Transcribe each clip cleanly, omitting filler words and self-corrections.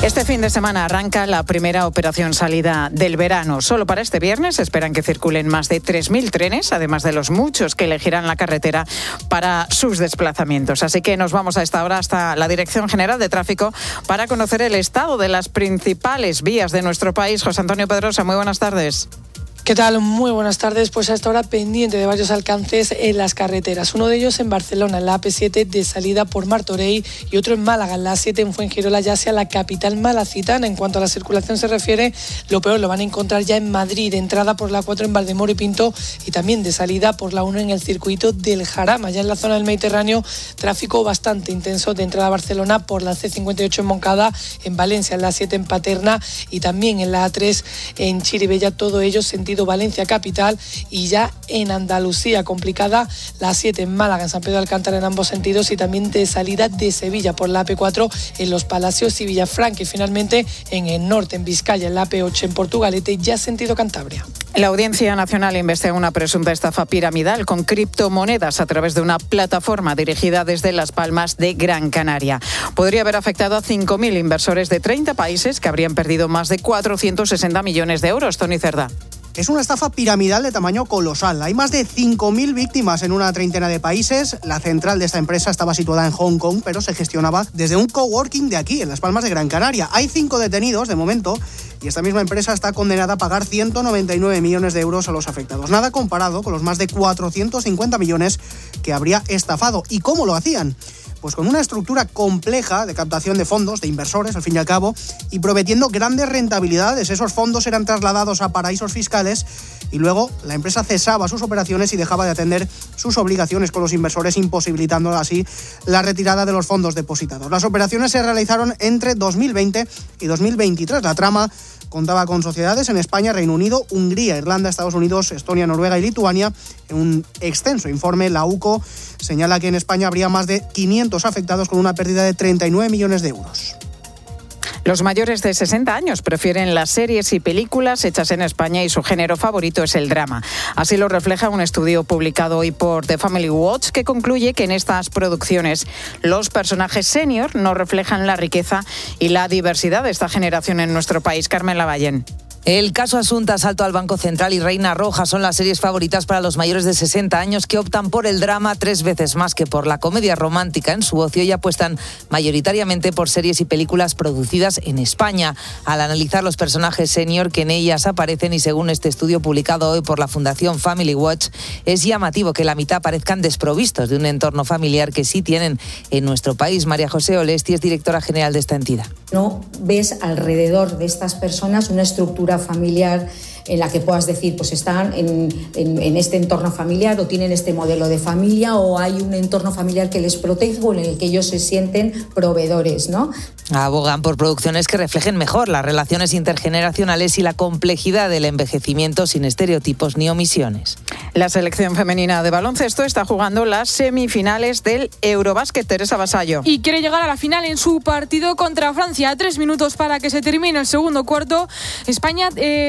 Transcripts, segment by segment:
Este fin de semana arranca la primera operación salida del verano. Solo para este viernes esperan que circulen más de 3.000 trenes, además de los muchos que elegirán la carretera para sus desplazamientos. Así que nos vamos a esta hora hasta la Dirección General de Tráfico para conocer el estado de las principales vías de nuestro país. José Antonio Pedrosa, muy buenas tardes. ¿Qué tal? Muy buenas tardes. Pues hasta ahora pendiente de varios alcances en las carreteras. Uno de ellos en Barcelona, en la AP7 de salida por Martorell, y otro en Málaga, en la A7 en Fuengirola, ya sea la capital malacitana. En cuanto a la circulación se refiere, lo peor lo van a encontrar ya en Madrid, de entrada por la 4 en Valdemoro y Pinto, y también de salida por la 1 en el circuito del Jarama. Ya en la zona del Mediterráneo, tráfico bastante intenso de entrada a Barcelona por la C58 en Moncada, en Valencia, en la A7 en Paterna y también en la A3 en Chirivella, todo ello sentido Valencia capital, y ya en Andalucía complicada la A7 en Málaga, en San Pedro de Alcántara en ambos sentidos, y también de salida de Sevilla por la AP4 en Los Palacios y Villafranca, y finalmente en el norte, en Vizcaya, en la AP8 en Portugalete, ya sentido Cantabria. La Audiencia Nacional investiga una presunta estafa piramidal con criptomonedas a través de una plataforma dirigida desde Las Palmas de Gran Canaria. Podría haber afectado a 5.000 inversores de 30 países que habrían perdido más de 460 millones de euros. Tony Cerda. Es una estafa piramidal de tamaño colosal. Hay más de 5.000 víctimas en una treintena de países. La central de esta empresa estaba situada en Hong Kong, pero se gestionaba desde un coworking de aquí, en Las Palmas de Gran Canaria. Hay 5 detenidos de momento y esta misma empresa está condenada a pagar 199 millones de euros a los afectados. Nada comparado con los más de 450 millones que habría estafado. ¿Y cómo lo hacían? Pues con una estructura compleja de captación de fondos, de inversores, al fin y al cabo, y prometiendo grandes rentabilidades. Esos fondos eran trasladados a paraísos fiscales y luego la empresa cesaba sus operaciones y dejaba de atender sus obligaciones con los inversores, imposibilitando así la retirada de los fondos depositados. Las operaciones se realizaron entre 2020 y 2023. La trama contaba con sociedades en España, Reino Unido, Hungría, Irlanda, Estados Unidos, Estonia, Noruega y Lituania. En un extenso informe, la UCO señala que en España habría más de 500 afectados con una pérdida de 39 millones de euros. Los mayores de 60 años prefieren las series y películas hechas en España y su género favorito es el drama. Así lo refleja un estudio publicado hoy por The Family Watch, que concluye que en estas producciones los personajes senior no reflejan la riqueza y la diversidad de esta generación en nuestro país. Carmen Lavallén. El caso Asunta, Asalto al Banco Central y Reina Roja son las series favoritas para los mayores de 60 años que optan por el drama 3 veces más que por la comedia romántica en su ocio y apuestan mayoritariamente por series y películas producidas en España. Al analizar los personajes senior que en ellas aparecen y según este estudio publicado hoy por la Fundación Family Watch, es llamativo que la mitad parezcan desprovistos de un entorno familiar que sí tienen en nuestro país. María José Olesti es directora general de esta entidad. No ves alrededor de estas personas una estructura familiar en la que puedas decir, pues están en este entorno familiar o tienen este modelo de familia o hay un entorno familiar que les protege o en el que ellos se sienten proveedores, ¿no? Abogan por producciones que reflejen mejor las relaciones intergeneracionales y la complejidad del envejecimiento sin estereotipos ni omisiones. La selección femenina de baloncesto está jugando las semifinales del Eurobásquet. Teresa Vasallo. Y quiere llegar a la final en su partido contra Francia. 3 minutos para que se termine el segundo cuarto. España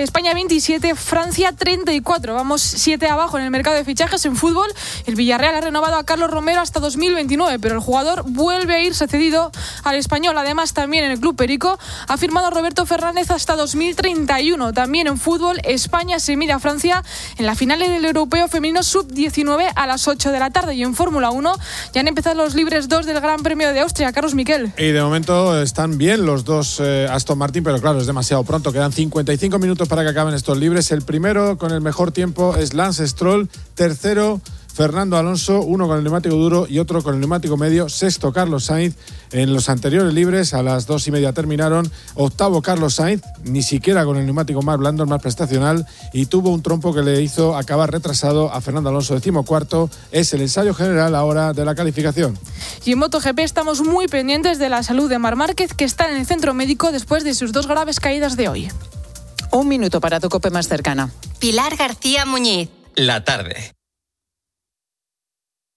27, Francia 34. Vamos 7 abajo en el mercado de fichajes en fútbol. El Villarreal ha renovado a Carlos Romero hasta 2029, pero el jugador vuelve a irse cedido al Español. Además, también en el Club Perico ha firmado Roberto Fernández hasta 2031. También en fútbol, España se mide a Francia en la final del Europeo Femenino Sub-19 a las 8 de la tarde. Y en Fórmula 1 ya han empezado los libres 2 del Gran Premio de Austria. Carlos Miquel. Y de momento están bien los dos Aston Martin, pero claro, es demasiado pronto. Quedan 55 minutos para que acaben estos libres. El primero con el mejor tiempo es Lance Stroll. Tercero, Fernando Alonso, uno con el neumático duro y otro con el neumático medio. Sexto, Carlos Sainz. En los anteriores libres, a las 2:30 terminaron. Octavo, Carlos Sainz, ni siquiera con el neumático más blando, el más prestacional, y tuvo un trompo que le hizo acabar retrasado a Fernando Alonso. 14º es el ensayo general ahora de la calificación. Y en MotoGP estamos muy pendientes de la salud de Marc Márquez, que está en el centro médico después de sus 2 graves caídas de hoy. 1 minuto para tu COPE más cercana. Pilar García Muñiz. La tarde.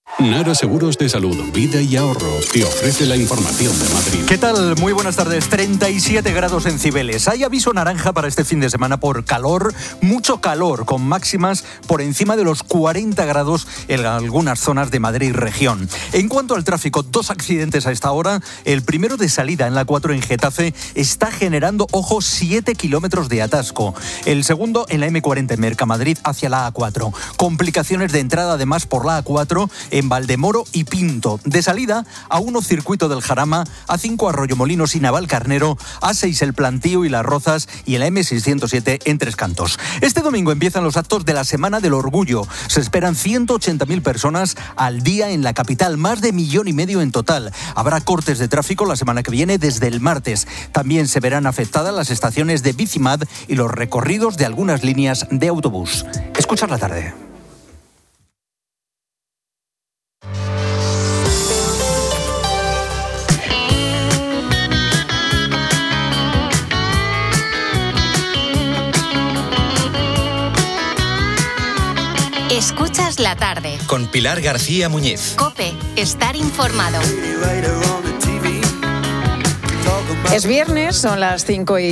Nara Seguros de Salud, Vida y Ahorro te ofrece la información de Madrid. ¿Qué tal? Muy buenas tardes. 37 grados en Cibeles. Hay aviso naranja para este fin de semana por calor, mucho calor, con máximas por encima de los 40 grados en algunas zonas de Madrid región. En cuanto al tráfico, 2 accidentes a esta hora. El primero de salida en la 4 en Getafe está generando, ojo, 7 kilómetros de atasco. El segundo en la M40 en Mercamadrid hacia la A4. Complicaciones de entrada además por la A4 en Valdemoro y Pinto. De salida, A1 Circuito del Jarama, A5 Arroyomolinos y Navalcarnero, A6 El Plantío y Las Rozas y en la M607 en Tres Cantos. Este domingo empiezan los actos de la Semana del Orgullo. Se esperan 180.000 personas al día en la capital, más de 1,5 millones en total. Habrá cortes de tráfico la semana que viene desde el martes. También se verán afectadas las estaciones de Bicimad y los recorridos de algunas líneas de autobús. Escuchar la tarde. Escuchas la tarde. Con Pilar García Muñiz. COPE. Estar informado. Es viernes, son las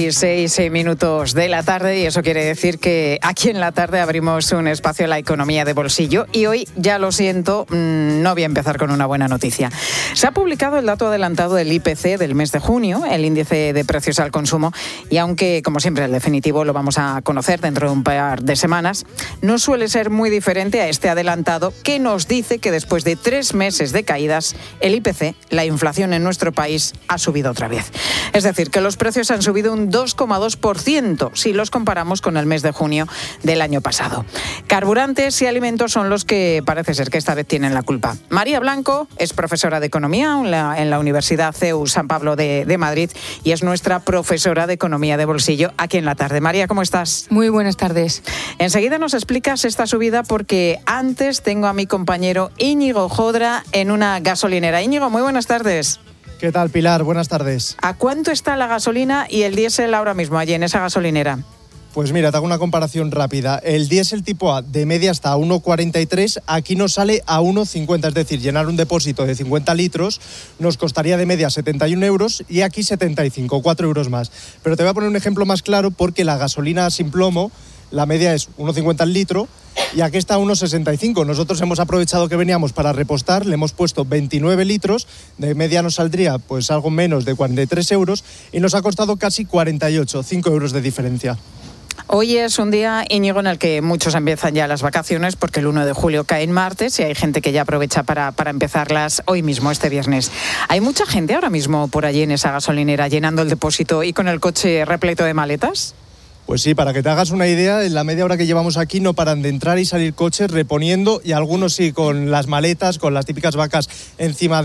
5:06 de la tarde y eso quiere decir que aquí en la tarde abrimos un espacio a la economía de bolsillo y hoy, ya lo siento, no voy a empezar con una buena noticia. Se ha publicado el dato adelantado del IPC del mes de junio, el índice de precios al consumo, y aunque, como siempre, el definitivo lo vamos a conocer dentro de un par de semanas, no suele ser muy diferente a este adelantado que nos dice que después de 3 meses de caídas, el IPC, la inflación en nuestro país, ha subido otra vez. Es decir, que los precios han subido un 2,2% si los comparamos con el mes de junio del año pasado. Carburantes y alimentos son los que parece ser que esta vez tienen la culpa. María Blanco es profesora de Economía en la Universidad CEU San Pablo de Madrid y es nuestra profesora de Economía de bolsillo aquí en la tarde. María, ¿cómo estás? Muy buenas tardes. Enseguida nos explicas esta subida porque antes tengo a mi compañero Íñigo Jodra en una gasolinera. Íñigo, muy buenas tardes. ¿Qué tal, Pilar? Buenas tardes. ¿A cuánto está la gasolina y el diésel ahora mismo allí en esa gasolinera? Pues mira, te hago una comparación rápida. El diésel tipo A de media está a 1,43, aquí nos sale a 1,50. Es decir, llenar un depósito de 50 litros nos costaría de media 71 euros y aquí 75, 4 euros más. Pero te voy a poner un ejemplo más claro porque la gasolina sin plomo, la media es 1,50 el litro y aquí está 1,65. Nosotros hemos aprovechado que veníamos para repostar, le hemos puesto 29 litros, de media nos saldría pues algo menos de 43 euros y nos ha costado casi 48, 5 euros de diferencia. Hoy es un día, Íñigo, en el que muchos empiezan ya las vacaciones porque el 1 de julio cae en martes y hay gente que ya aprovecha para empezarlas hoy mismo, este viernes. ¿Hay mucha gente ahora mismo por allí en esa gasolinera llenando el depósito y con el coche repleto de maletas? Pues sí, para que te hagas una idea, en la media hora que llevamos aquí no paran de entrar y salir coches reponiendo y algunos sí con las maletas, con las típicas vacas encima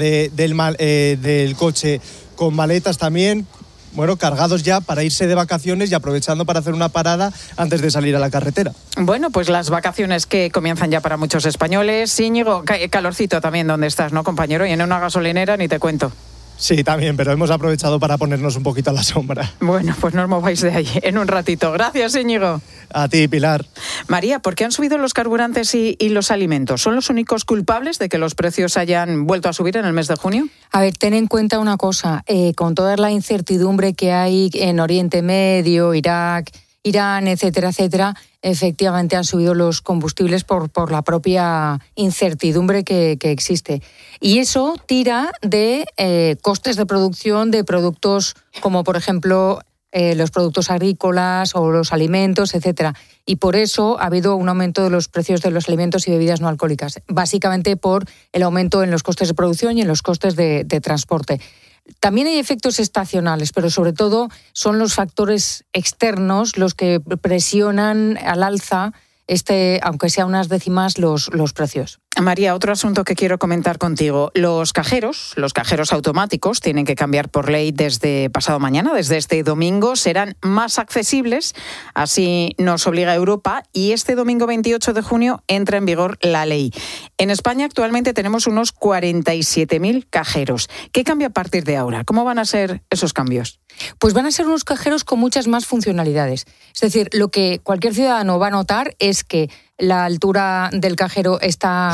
del coche, con maletas también, bueno, cargados ya para irse de vacaciones y aprovechando para hacer una parada antes de salir a la carretera. Bueno, pues las vacaciones que comienzan ya para muchos españoles. Íñigo, calorcito también donde estás, ¿no, compañero? Y en una gasolinera ni te cuento. Sí, también, pero hemos aprovechado para ponernos un poquito a la sombra. Bueno, pues no os mováis de ahí en un ratito. Gracias, Íñigo. A ti, Pilar. María, ¿por qué han subido los carburantes y los alimentos? ¿Son los únicos culpables de que los precios hayan vuelto a subir en el mes de junio? A ver, ten en cuenta una cosa. Con toda la incertidumbre que hay en Oriente Medio, Irak, Irán, etcétera, etcétera, efectivamente han subido los combustibles por la propia incertidumbre que existe. Y eso tira de costes de producción de productos como, por ejemplo, los productos agrícolas o los alimentos, etcétera. Y por eso ha habido un aumento de los precios de los alimentos y bebidas no alcohólicas, básicamente por el aumento en los costes de producción y en los costes de transporte. También hay efectos estacionales, pero sobre todo son los factores externos los que presionan al alza, aunque sea unas décimas, los precios. María, otro asunto que quiero comentar contigo. Los cajeros automáticos tienen que cambiar por ley desde pasado mañana, desde este domingo. Serán más accesibles, así nos obliga Europa, y este domingo 28 de junio entra en vigor la ley. En España actualmente tenemos unos 47.000 cajeros. ¿Qué cambia a partir de ahora? ¿Cómo van a ser esos cambios? Pues van a ser unos cajeros con muchas más funcionalidades. Es decir, lo que cualquier ciudadano va a notar es que la altura del cajero está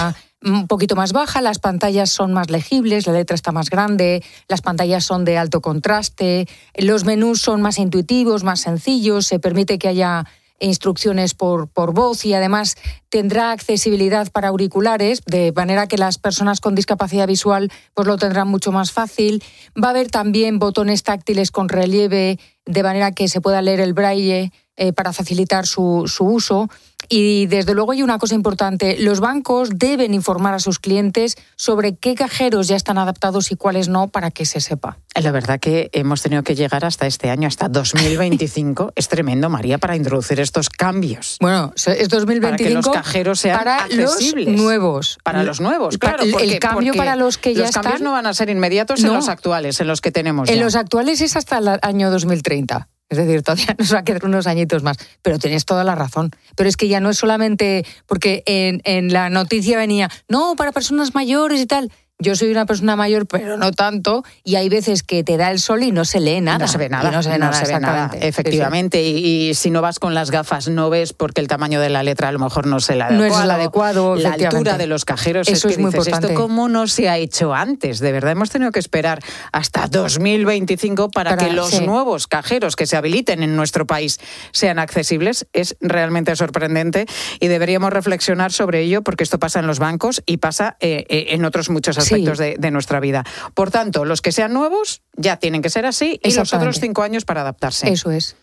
un poquito más baja, las pantallas son más legibles, la letra está más grande, las pantallas son de alto contraste, los menús son más intuitivos, más sencillos, se permite que haya instrucciones por voz y además tendrá accesibilidad para auriculares, de manera que las personas con discapacidad visual pues lo tendrán mucho más fácil. Va a haber también botones táctiles con relieve, de manera que se pueda leer el braille para facilitar su uso. Y desde luego hay una cosa importante, los bancos deben informar a sus clientes sobre qué cajeros ya están adaptados y cuáles no, para que se sepa. La verdad que hemos tenido que llegar hasta este año, hasta 2025. Es tremendo, María, para introducir estos cambios. Bueno, es 2025 para que los cajeros sean para accesibles. Los nuevos. Para los nuevos, claro. El cambio para los que ya los están... Los cambios no van a ser inmediatos en los actuales, en los que tenemos En ya. los actuales es hasta el año 2030. Es decir, todavía nos va a quedar unos añitos más. Pero tienes toda la razón. Pero es que ya no es solamente... Porque en la noticia venía, no, para personas mayores y tal. Yo soy una persona mayor, pero no tanto, y hay veces que te da el sol y no se lee nada. No se ve nada, no se ve nada, efectivamente. Sí. Y si no vas con las gafas, no ves porque el tamaño de la letra a lo mejor no es el adecuado. No es el adecuado, la altura de los cajeros. Eso es muy importante. ¿Esto cómo no se ha hecho antes? De verdad, hemos tenido que esperar hasta 2025 para que los nuevos cajeros que se habiliten en nuestro país sean accesibles. Es realmente sorprendente y deberíamos reflexionar sobre ello, porque esto pasa en los bancos y pasa en otros muchos aspectos de nuestra vida. Por tanto, los que sean nuevos ya tienen que ser así y los otros 5 años para adaptarse. Eso es.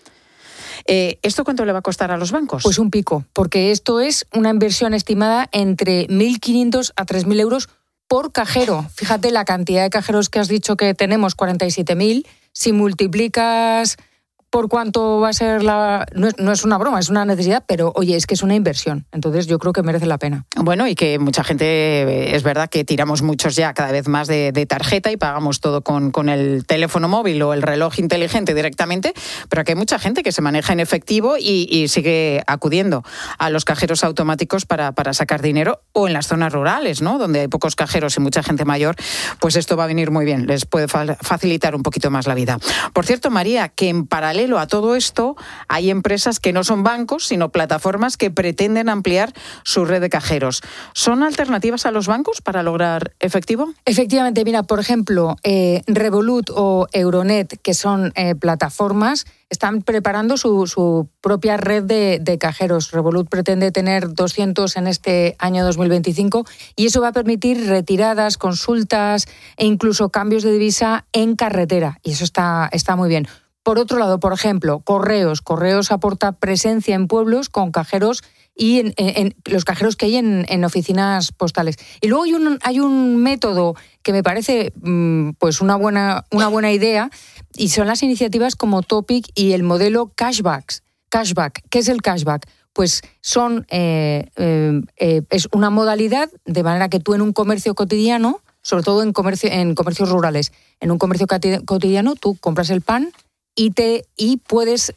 ¿Esto cuánto le va a costar a los bancos? Pues un pico, porque esto es una inversión estimada entre 1.500 a 3.000 euros por cajero. Fíjate la cantidad de cajeros que has dicho que tenemos, 47.000. Si multiplicas por cuánto va a ser no es una broma, es una necesidad, pero oye, es que es una inversión. Entonces yo creo que merece la pena. Bueno, y que mucha gente, es verdad que tiramos muchos ya cada vez más de tarjeta y pagamos todo con el teléfono móvil o el reloj inteligente directamente, pero que hay mucha gente que se maneja en efectivo y sigue acudiendo a los cajeros automáticos para sacar dinero, o en las zonas rurales, ¿no?, donde hay pocos cajeros y mucha gente mayor, pues esto va a venir muy bien, les puede facilitar un poquito más la vida. Por cierto, María, que en paralelo a todo esto hay empresas que no son bancos, sino plataformas que pretenden ampliar su red de cajeros. ¿Son alternativas a los bancos para lograr efectivo? Efectivamente, mira, por ejemplo, Revolut o Euronet, que son plataformas, están preparando su propia red de cajeros. Revolut pretende tener 200 en este año 2025 y eso va a permitir retiradas, consultas e incluso cambios de divisa en carretera. Y eso está muy bien. Por otro lado, por ejemplo, Correos aporta presencia en pueblos con cajeros y en los cajeros que hay en oficinas postales. Y luego hay un método que me parece pues una buena idea, y son las iniciativas como Topic y el modelo Cashback. ¿Qué es el cashback? Pues es una modalidad de manera que tú en un comercio cotidiano, sobre todo en comercios rurales, en un comercio cotidiano tú compras el pan y puedes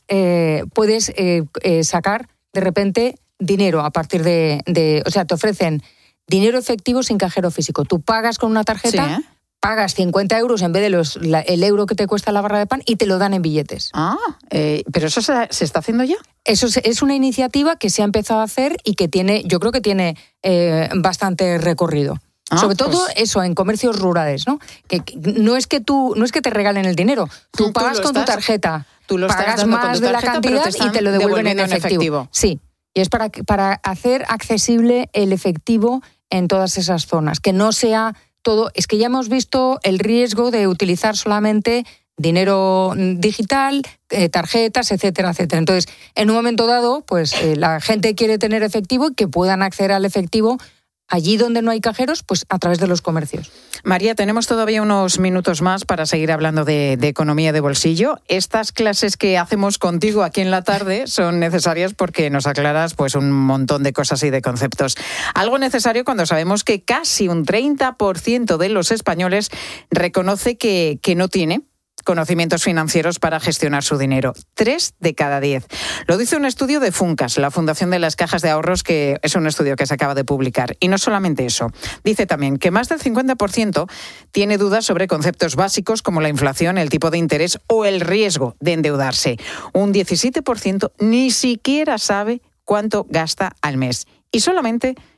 sacar de repente dinero a partir o sea, te ofrecen dinero efectivo sin cajero físico. Tú pagas con una tarjeta, pagas 50 euros en vez de el euro que te cuesta la barra de pan y te lo dan en billetes. ¿Pero eso se está haciendo ya? Eso es una iniciativa que se ha empezado a hacer y que yo creo que tiene bastante recorrido. Sobre todo eso, en comercios rurales, ¿no? Que no es que te regalen el dinero, tú pagas con tu tarjeta, pagas más de la cantidad y te lo devuelven en efectivo. Sí, y es para hacer accesible el efectivo en todas esas zonas, que no sea todo. Es que ya hemos visto el riesgo de utilizar solamente dinero digital, tarjetas, etcétera, etcétera. Entonces, en un momento dado, pues la gente quiere tener efectivo y que puedan acceder al efectivo allí donde no hay cajeros, pues a través de los comercios. María, tenemos todavía unos minutos más para seguir hablando de economía de bolsillo. Estas clases que hacemos contigo aquí en la tarde son necesarias porque nos aclaras pues un montón de cosas y de conceptos. Algo necesario cuando sabemos que casi un 30% de los españoles reconoce que no tiene conocimientos financieros para gestionar su dinero. 3 de cada 10. Lo dice un estudio de Funcas, la Fundación de las Cajas de Ahorros, que es un estudio que se acaba de publicar. Y no solamente eso. Dice también que más del 50% tiene dudas sobre conceptos básicos como la inflación, el tipo de interés o el riesgo de endeudarse. Un 17% ni siquiera sabe cuánto gasta al mes. Y solamente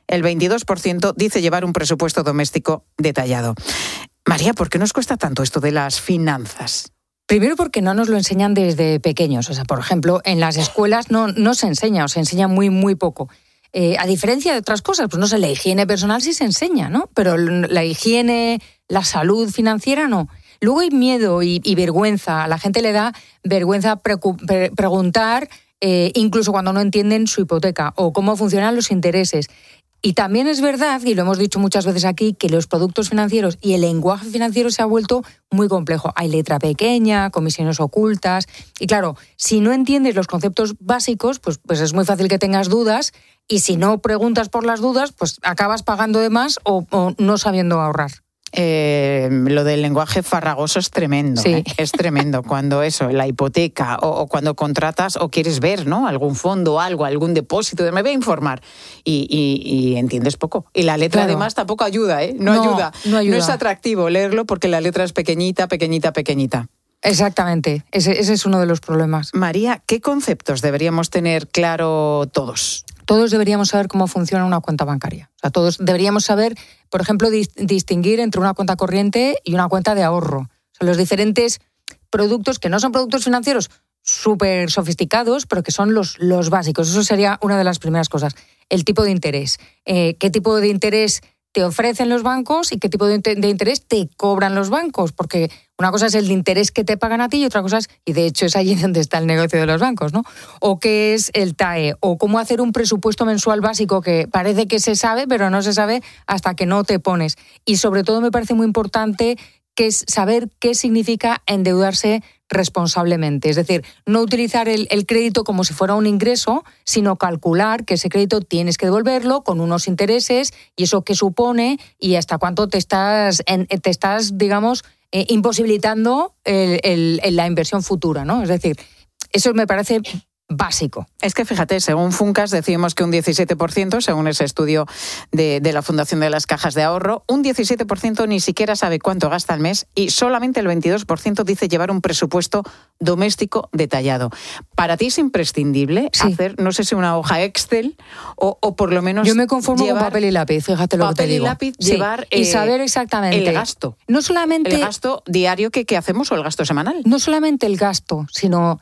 el 22% dice llevar un presupuesto doméstico detallado. María, ¿por qué nos cuesta tanto esto de las finanzas? Primero porque no nos lo enseñan desde pequeños. O sea, por ejemplo, en las escuelas no se enseña, o se enseña muy, muy poco. A diferencia de otras cosas, pues no sé, la higiene personal sí se enseña, ¿no? Pero la higiene, la salud financiera no. Luego hay miedo y vergüenza. A la gente le da vergüenza preguntar, incluso cuando no entienden su hipoteca o cómo funcionan los intereses. Y también es verdad, y lo hemos dicho muchas veces aquí, que los productos financieros y el lenguaje financiero se ha vuelto muy complejo. Hay letra pequeña, comisiones ocultas. Y claro, si no entiendes los conceptos básicos, pues es muy fácil que tengas dudas. Y si no preguntas por las dudas, pues acabas pagando de más o no sabiendo ahorrar. Lo del lenguaje farragoso es tremendo, sí. Es tremendo. Cuando la hipoteca o cuando contratas o quieres ver, ¿no? Algún fondo, algún depósito, me voy a informar y entiendes poco. Y la letra además tampoco ayuda, No ayuda. No es atractivo leerlo porque la letra es pequeñita. Exactamente, ese es uno de los problemas. María, ¿qué conceptos deberíamos tener claro todos? Todos deberíamos saber cómo funciona una cuenta bancaria. O sea, todos deberíamos saber, por ejemplo, distinguir entre una cuenta corriente y una cuenta de ahorro. O sea, los diferentes productos que no son productos financieros súper sofisticados, pero que son los básicos. Eso sería una de las primeras cosas. El tipo de interés. ¿Qué tipo de interés te ofrecen los bancos y qué tipo de interés te cobran los bancos? Porque una cosa es el de interés que te pagan a ti y otra cosa es, y de hecho es allí donde está el negocio de los bancos, ¿no? O qué es el TAE, o cómo hacer un presupuesto mensual básico que parece que se sabe, pero no se sabe hasta que no te pones. Y sobre todo me parece muy importante que es saber qué significa endeudarse responsablemente. Es decir, no utilizar el crédito como si fuera un ingreso, sino calcular que ese crédito tienes que devolverlo con unos intereses y eso qué supone y hasta cuánto te estás digamos, imposibilitando la inversión futura, ¿no? Es decir, eso me parece básico. Es que fíjate, según Funcas decíamos que un 17%, según ese estudio de la Fundación de las Cajas de Ahorro, un 17% ni siquiera sabe cuánto gasta al mes y solamente el 22% dice llevar un presupuesto doméstico detallado. ¿Para ti es imprescindible hacer, no sé si una hoja Excel o por lo menos... Yo me conformo con papel y lápiz, fíjate lo que te digo. Papel y lápiz, llevar... y saber exactamente... El gasto. No solamente... El gasto diario que hacemos o el gasto semanal. No solamente el gasto, sino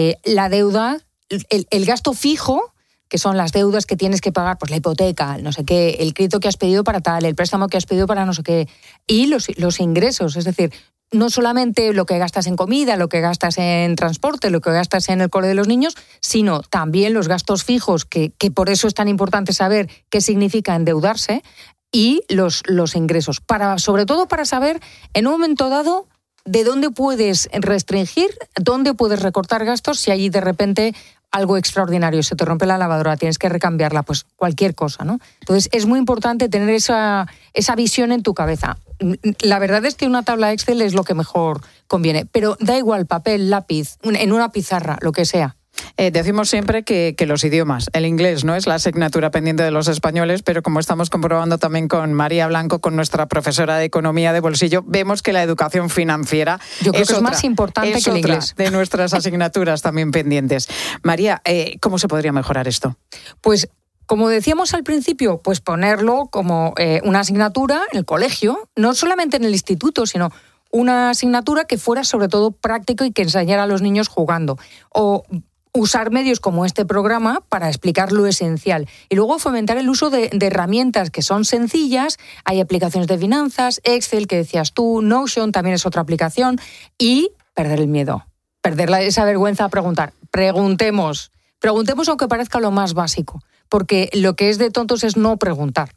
la deuda... El gasto fijo, que son las deudas que tienes que pagar, pues la hipoteca, no sé qué, el crédito que has pedido para tal, el préstamo que has pedido para no sé qué, y los ingresos, es decir, no solamente lo que gastas en comida, lo que gastas en transporte, lo que gastas en el cole de los niños, sino también los gastos fijos, que por eso es tan importante saber qué significa endeudarse, y los ingresos, sobre todo para saber en un momento dado de dónde puedes restringir, dónde puedes recortar gastos si allí de repente algo extraordinario, se te rompe la lavadora, tienes que recambiarla, pues cualquier cosa, ¿no? Entonces es muy importante tener esa visión en tu cabeza. La verdad es que una tabla Excel es lo que mejor conviene, pero da igual, papel, lápiz, en una pizarra, lo que sea. Decimos siempre que los idiomas, el inglés no es la asignatura pendiente de los españoles, pero como estamos comprobando también con María Blanco, con nuestra profesora de Economía de Bolsillo, vemos que la educación financiera es más importante que el inglés. De nuestras asignaturas también pendientes. María, ¿cómo se podría mejorar esto? Pues como decíamos al principio, pues ponerlo como una asignatura en el colegio, no solamente en el instituto, sino una asignatura que fuera sobre todo práctico y que enseñara a los niños jugando. O usar medios como este programa para explicar lo esencial. Y luego fomentar el uso de herramientas que son sencillas. Hay aplicaciones de finanzas, Excel, que decías tú, Notion también es otra aplicación. Y perder el miedo, perder esa vergüenza a preguntar. Preguntemos aunque parezca lo más básico. Porque lo que es de tontos es no preguntar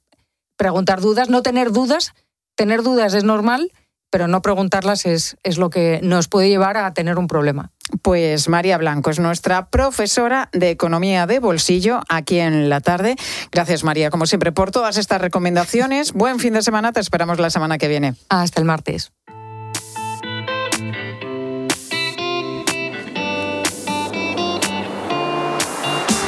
dudas, no tener dudas. Tener dudas es normal, pero no preguntarlas es lo que nos puede llevar a tener un problema. Pues María Blanco es nuestra profesora de Economía de Bolsillo aquí en La Tarde. Gracias, María, como siempre, por todas estas recomendaciones. Buen fin de semana, te esperamos la semana que viene. Hasta el martes.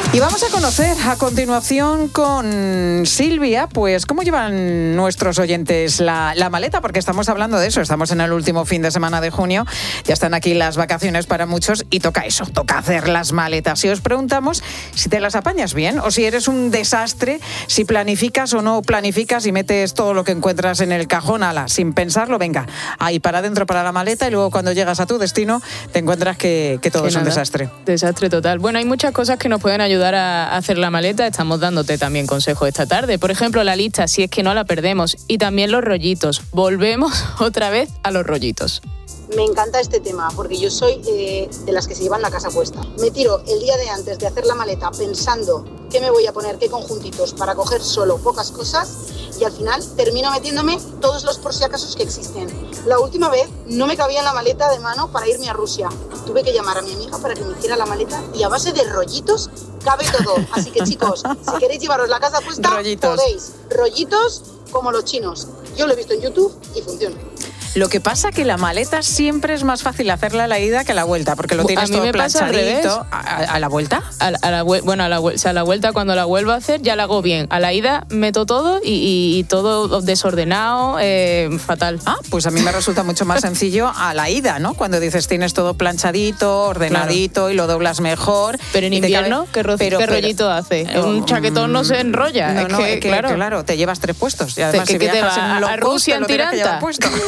Y vamos a conocer a continuación con Silvia, pues cómo llevan nuestros oyentes la maleta, porque estamos hablando de eso, estamos en el último fin de semana de junio, ya están aquí las vacaciones para muchos y toca eso, toca hacer las maletas. Y os preguntamos si te las apañas bien o si eres un desastre, si planificas o no planificas y metes todo lo que encuentras en el cajón, sin pensarlo, venga, ahí para adentro para la maleta y luego cuando llegas a tu destino te encuentras que todo es un desastre. Desastre total. Bueno, hay muchas cosas que nos pueden ayudar a hacer la maleta, estamos dándote también consejos esta tarde. Por ejemplo, la lista, si es que no la perdemos, y también los rollitos. Volvemos otra vez a los rollitos. Me encanta este tema porque yo soy de las que se llevan la casa puesta. Me tiro el día de antes de hacer la maleta pensando qué me voy a poner, qué conjuntitos para coger solo pocas cosas y al final termino metiéndome todos los por si acaso que existen. La última vez no me cabía en la maleta de mano para irme a Rusia. Tuve que llamar a mi amiga para que me hiciera la maleta y a base de rollitos cabe todo. Así que chicos, si queréis llevaros la casa puesta, podéis. Rollitos como los chinos. Yo lo he visto en YouTube y funciona. Lo que pasa que la maleta siempre es más fácil hacerla a la ida que a la vuelta, porque lo tienes todo planchadito. ¿A la vuelta? A la vuelta cuando la vuelvo a hacer ya la hago bien. A la ida meto todo y todo desordenado, fatal. Pues a mí me resulta mucho más sencillo a la ida, ¿no? Cuando dices tienes todo planchadito, ordenadito, claro, y lo doblas mejor. Pero en invierno, ¿qué rollito hace? Un chaquetón no se enrolla. Claro, te llevas 3 puestos. Y además, si viajas a Rusia en tiranta.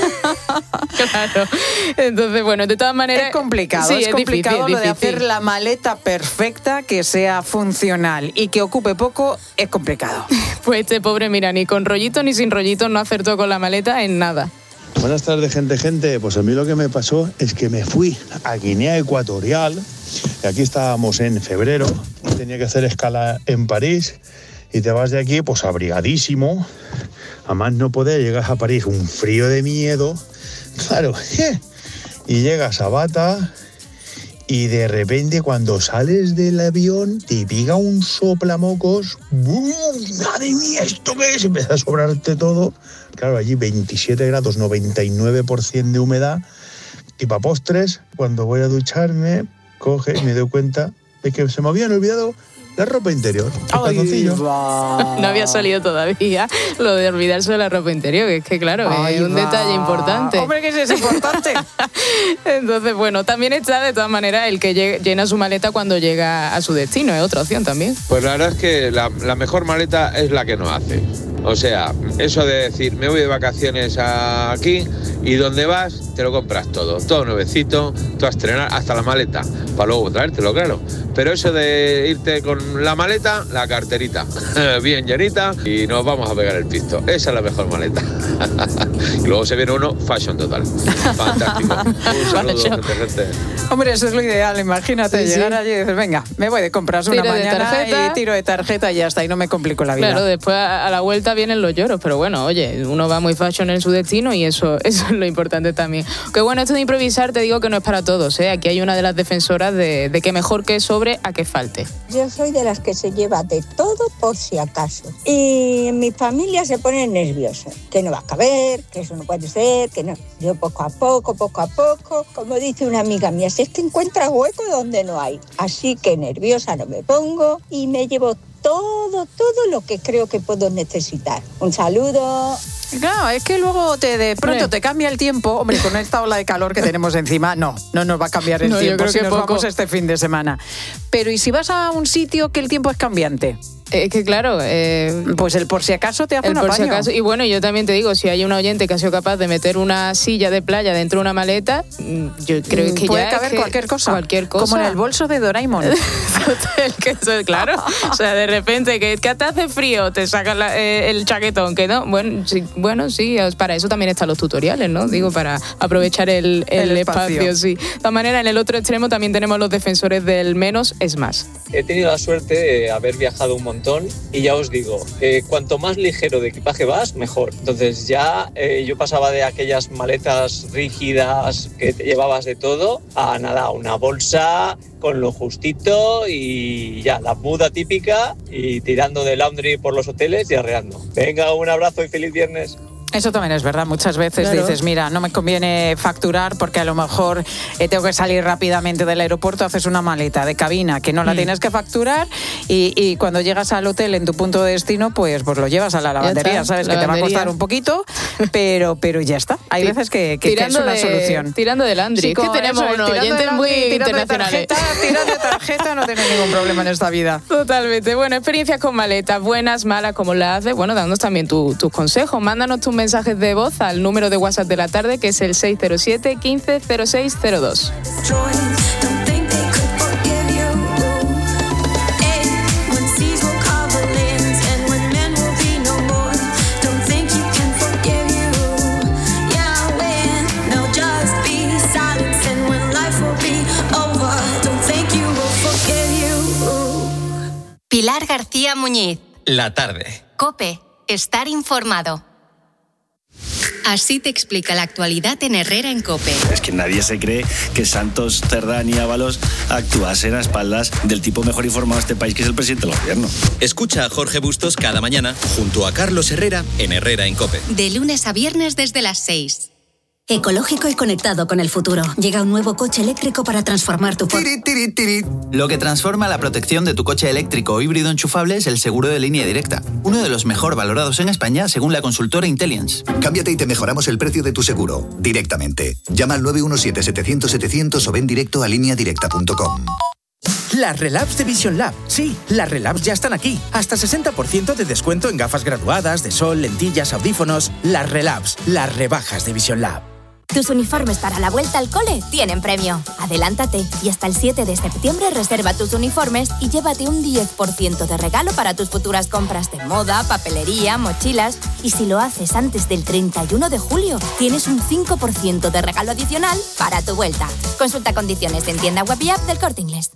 Claro. Entonces, bueno, de todas maneras... Es complicado, sí, es complicado difícil, lo de hacer la maleta perfecta, que sea funcional y que ocupe poco, es complicado. Pues este pobre, mira, ni con rollito ni sin rollito no acertó con la maleta en nada. Buenas tardes, gente. Pues a mí lo que me pasó es que me fui a Guinea Ecuatorial, y aquí estábamos en febrero, y tenía que hacer escala en París, y te vas de aquí pues abrigadísimo, a más no poder, llegas a París, un frío de miedo, claro, y llegas a Bata y de repente cuando sales del avión te pica un soplamocos, ¡bum! ¡Madre mía, esto qué es! Empieza a sobrarte todo, claro, allí 27 grados, 99% de humedad, y para postres, cuando voy a ducharme, coge y me doy cuenta de que se me habían olvidado la ropa interior. No había salido todavía lo de olvidarse de la ropa interior, que es que claro, es un detalle importante. Hombre, que es importante. Entonces, bueno, también está de todas maneras el que llena su maleta cuando llega a su destino, es otra opción también. Pues la verdad es que la mejor maleta es la que no hace. O sea, eso de decir, me voy de vacaciones aquí y donde vas te lo compras todo nuevecito, todo a estrenar, hasta la maleta, para luego traértelo, claro. Pero eso de irte con la maleta, la carterita, bien llenita y nos vamos a pegar el pisto. Esa es la mejor maleta. Y luego se viene uno, fashion total. Fantástico. Un saludo, gente. Hombre, eso es lo ideal, imagínate, llegar allí y dices, venga, me voy de compras una mañana y tiro de tarjeta y ya está, y no me complico la vida. Claro, después a la vuelta vienen los lloros, pero bueno, oye, uno va muy fashion en su destino y eso es lo importante también. Que bueno, esto de improvisar te digo que no es para todos, ¿eh? Aquí hay una de las defensoras de que mejor que sobre a que falte. Yo soy de las que se lleva de todo por si acaso. Y en mi familia se ponen nerviosos, que no va a caber, que eso no puede ser, que no. Yo poco a poco, como dice una amiga mía, si es que encuentra hueco donde no hay. Así que nerviosa no me pongo y me llevo todo lo que creo que puedo necesitar. Un saludo. Claro, es que luego de pronto te cambia el tiempo. Hombre, con esta ola de calor que tenemos encima, no nos va a cambiar el tiempo si nos vamos este fin de semana. Pero ¿y si vas a un sitio que el tiempo es cambiante? Que claro, pues el por si acaso te hace un apaño. Si acaso, y bueno, yo también te digo, si hay un oyente que ha sido capaz de meter una silla de playa dentro de una maleta, yo creo que puede caber cualquier cosa. Como en el bolso de Doraemon. Claro, o sea, de repente que te hace frío, te sacas el chaquetón, que no, bueno, sí, para eso también están los tutoriales, ¿no? Digo, para aprovechar el espacio, sí. De todas maneras, en el otro extremo también tenemos los defensores del menos es más. He tenido la suerte de haber viajado un montón y ya os digo, cuanto más ligero de equipaje vas, mejor. Entonces ya yo pasaba de aquellas maletas rígidas que te llevabas de todo a nada, una bolsa con lo justito y ya, la muda típica y tirando de laundry por los hoteles y arreando. Venga, un abrazo y feliz viernes. Eso también es verdad. Muchas veces dices, mira, no me conviene facturar porque a lo mejor tengo que salir rápidamente del aeropuerto, haces una maleta de cabina que no la tienes que facturar y cuando llegas al hotel en tu punto de destino, pues lo llevas a la lavandería, sabes que te va a costar un poquito, pero ya está. Hay veces que es una solución. Tirando del Andri, sí, que tenemos unos oyentes muy internacionales. Tirando de tarjeta no tienes ningún problema en esta vida. Totalmente. Bueno, experiencias con maletas, buenas, malas, como las haces. Bueno, dándonos también tus consejos. Mándanos tus mensajes de voz al número de WhatsApp de la tarde, que es el 607 15 06 02. Pilar García Muñiz. La tarde. COPE. Estar informado. Así te explica la actualidad en Herrera en COPE. Es que nadie se cree que Santos, Cerdán y Ábalos actuasen a espaldas del tipo mejor informado de este país, que es el presidente del gobierno. Escucha a Jorge Bustos cada mañana junto a Carlos Herrera en Herrera en COPE. De lunes a viernes desde las 6. Ecológico y conectado con el futuro. Llega un nuevo coche eléctrico para transformar tu... Lo que transforma la protección de tu coche eléctrico o híbrido enchufable es el seguro de línea directa. Uno de los mejor valorados en España según la consultora Intelliance. Cámbiate y te mejoramos el precio de tu seguro directamente. Llama al 917-700-700 o ven directo a lineadirecta.com. Las Relabs de Vision Lab. Sí, las Relabs ya están aquí. Hasta 60% de descuento en gafas graduadas, de sol, lentillas, audífonos. Las Relabs, las rebajas de Vision Lab. Tus uniformes para la vuelta al cole tienen premio. Adelántate y hasta el 7 de septiembre reserva tus uniformes y llévate un 10% de regalo para tus futuras compras de moda, papelería, mochilas. Y si lo haces antes del 31 de julio, tienes un 5% de regalo adicional para tu vuelta. Consulta condiciones en tienda web y app del Corte Inglés.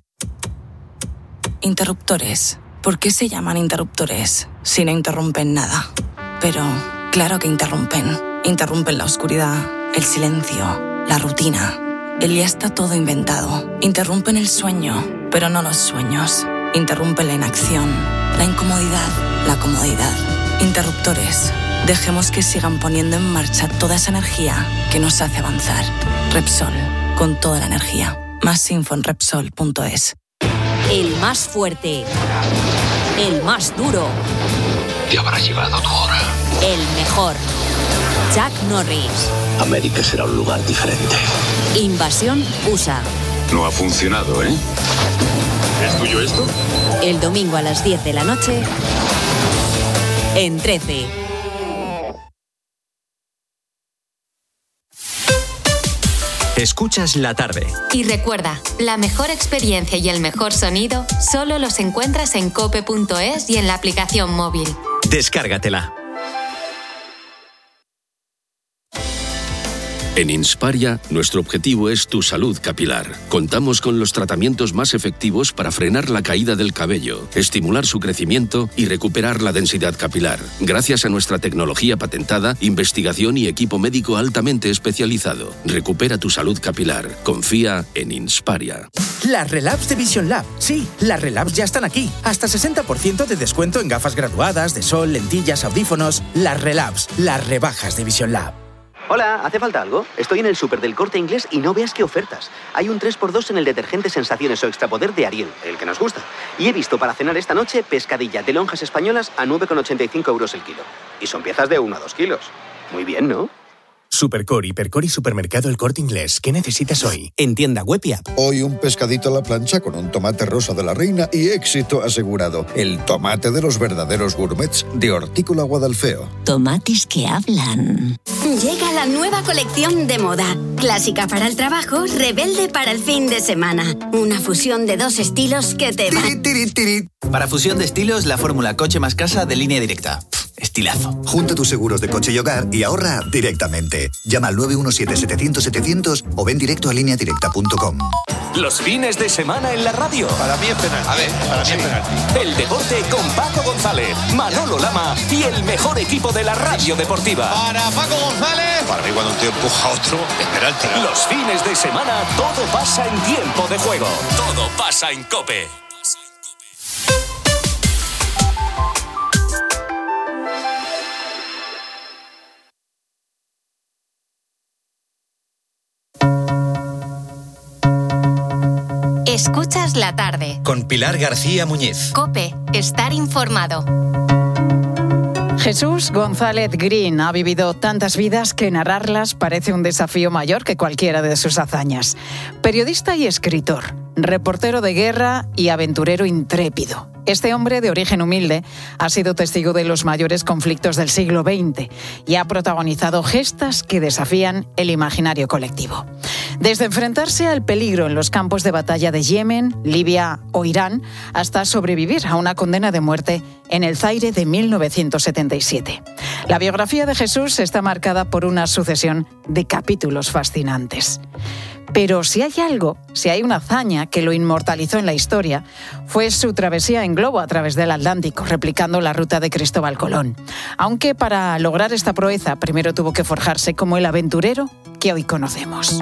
Interruptores. ¿Por qué se llaman interruptores si no interrumpen nada? Pero claro que interrumpen. Interrumpen la oscuridad, el silencio, la rutina. El ya está todo inventado. Interrumpen el sueño, pero no los sueños. Interrumpen la inacción, la incomodidad, la comodidad. Interruptores. Dejemos que sigan poniendo en marcha toda esa energía que nos hace avanzar. Repsol, con toda la energía. Más info en Repsol.es. El más fuerte. El más duro. Te habrá llegado tu hora. El mejor. Chuck Norris. América será un lugar diferente. Invasión USA. No ha funcionado, ¿eh? ¿Es tuyo esto? El domingo a las 10 de la noche en 13. Escuchas la tarde. Y recuerda, la mejor experiencia y el mejor sonido solo los encuentras en cope.es y en la aplicación móvil. Descárgatela. En Insparia, nuestro objetivo es tu salud capilar. Contamos con los tratamientos más efectivos para frenar la caída del cabello, estimular su crecimiento y recuperar la densidad capilar. Gracias a nuestra tecnología patentada, investigación y equipo médico altamente especializado. Recupera tu salud capilar. Confía en Insparia. Las Relabs de Vision Lab. Sí, las Relabs ya están aquí. Hasta 60% de descuento en gafas graduadas, de sol, lentillas, audífonos. Las Relabs, las rebajas de Vision Lab. Hola, ¿hace falta algo? Estoy en el súper del Corte Inglés y no veas qué ofertas. Hay un 3x2 en el detergente Sensaciones o Extrapoder de Ariel, el que nos gusta. Y he visto para cenar esta noche pescadilla de lonjas españolas a 9,85 euros el kilo. Y son piezas de 1 a 2 kilos. Muy bien, ¿no? Supercor, Hipercor y Supermercado El Corte Inglés. ¿Qué necesitas hoy? En tienda web y app. Hoy un pescadito a la plancha con un tomate rosa de la reina y éxito asegurado. El tomate de los verdaderos gourmets de Hortícola Guadalfeo. Tomates que hablan. Llega la nueva colección de moda. Clásica para el trabajo, rebelde para el fin de semana. Una fusión de dos estilos que te van. Para fusión de estilos, la fórmula coche más casa de Línea Directa. Estilazo. Junta tus seguros de coche y hogar y ahorra directamente. Llama al 917-700-700 o ven directo a lineadirecta.com. Los fines de semana en la radio. Para mí es penalti. A ver, para mí es penalti. El deporte con Paco González, Manolo Lama y el mejor equipo de la radio deportiva. Para Paco González. Para mí cuando un tío empuja a otro es penalti. Los fines de semana todo pasa en tiempo de juego. Todo pasa en COPE. Escuchas la tarde. Con Pilar García Muñiz. COPE, estar informado. Jesús González Green ha vivido tantas vidas que narrarlas parece un desafío mayor que cualquiera de sus hazañas. Periodista y escritor, reportero de guerra y aventurero intrépido. Este hombre de origen humilde ha sido testigo de los mayores conflictos del siglo XX y ha protagonizado gestas que desafían el imaginario colectivo. Desde enfrentarse al peligro en los campos de batalla de Yemen, Libia o Irán, hasta sobrevivir a una condena de muerte en el Zaire de 1977. La biografía de Jesús está marcada por una sucesión de capítulos fascinantes. Pero si hay una hazaña que lo inmortalizó en la historia, fue su travesía en globo a través del Atlántico, replicando la ruta de Cristóbal Colón. Aunque para lograr esta proeza, primero tuvo que forjarse como el aventurero que hoy conocemos.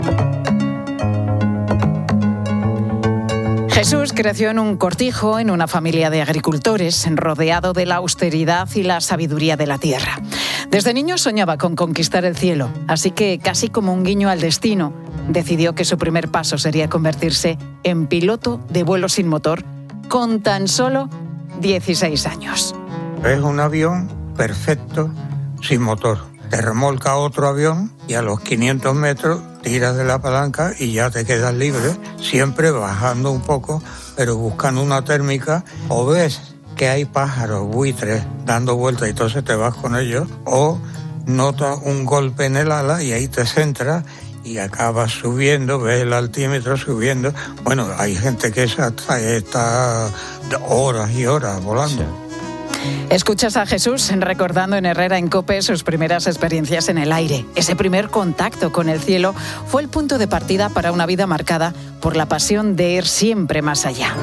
Jesús creció en un cortijo, en una familia de agricultores, rodeado de la austeridad y la sabiduría de la tierra. Desde niño soñaba con conquistar el cielo, así que, casi como un guiño al destino, decidió que su primer paso sería convertirse en piloto de vuelo sin motor con tan solo 16 años. Es un avión perfecto sin motor. Te remolca otro avión y a los 500 metros tiras de la palanca y ya te quedas libre, siempre bajando un poco, pero buscando una térmica. O ves que hay pájaros, buitres, dando vueltas y entonces te vas con ellos, o notas un golpe en el ala y ahí te centras y acabas subiendo, ves el altímetro subiendo. Bueno, hay gente que está horas y horas volando. Escuchas a Jesús recordando en Herrera en COPE sus primeras experiencias en el aire. Ese primer contacto con el cielo fue el punto de partida para una vida marcada por la pasión de ir siempre más allá.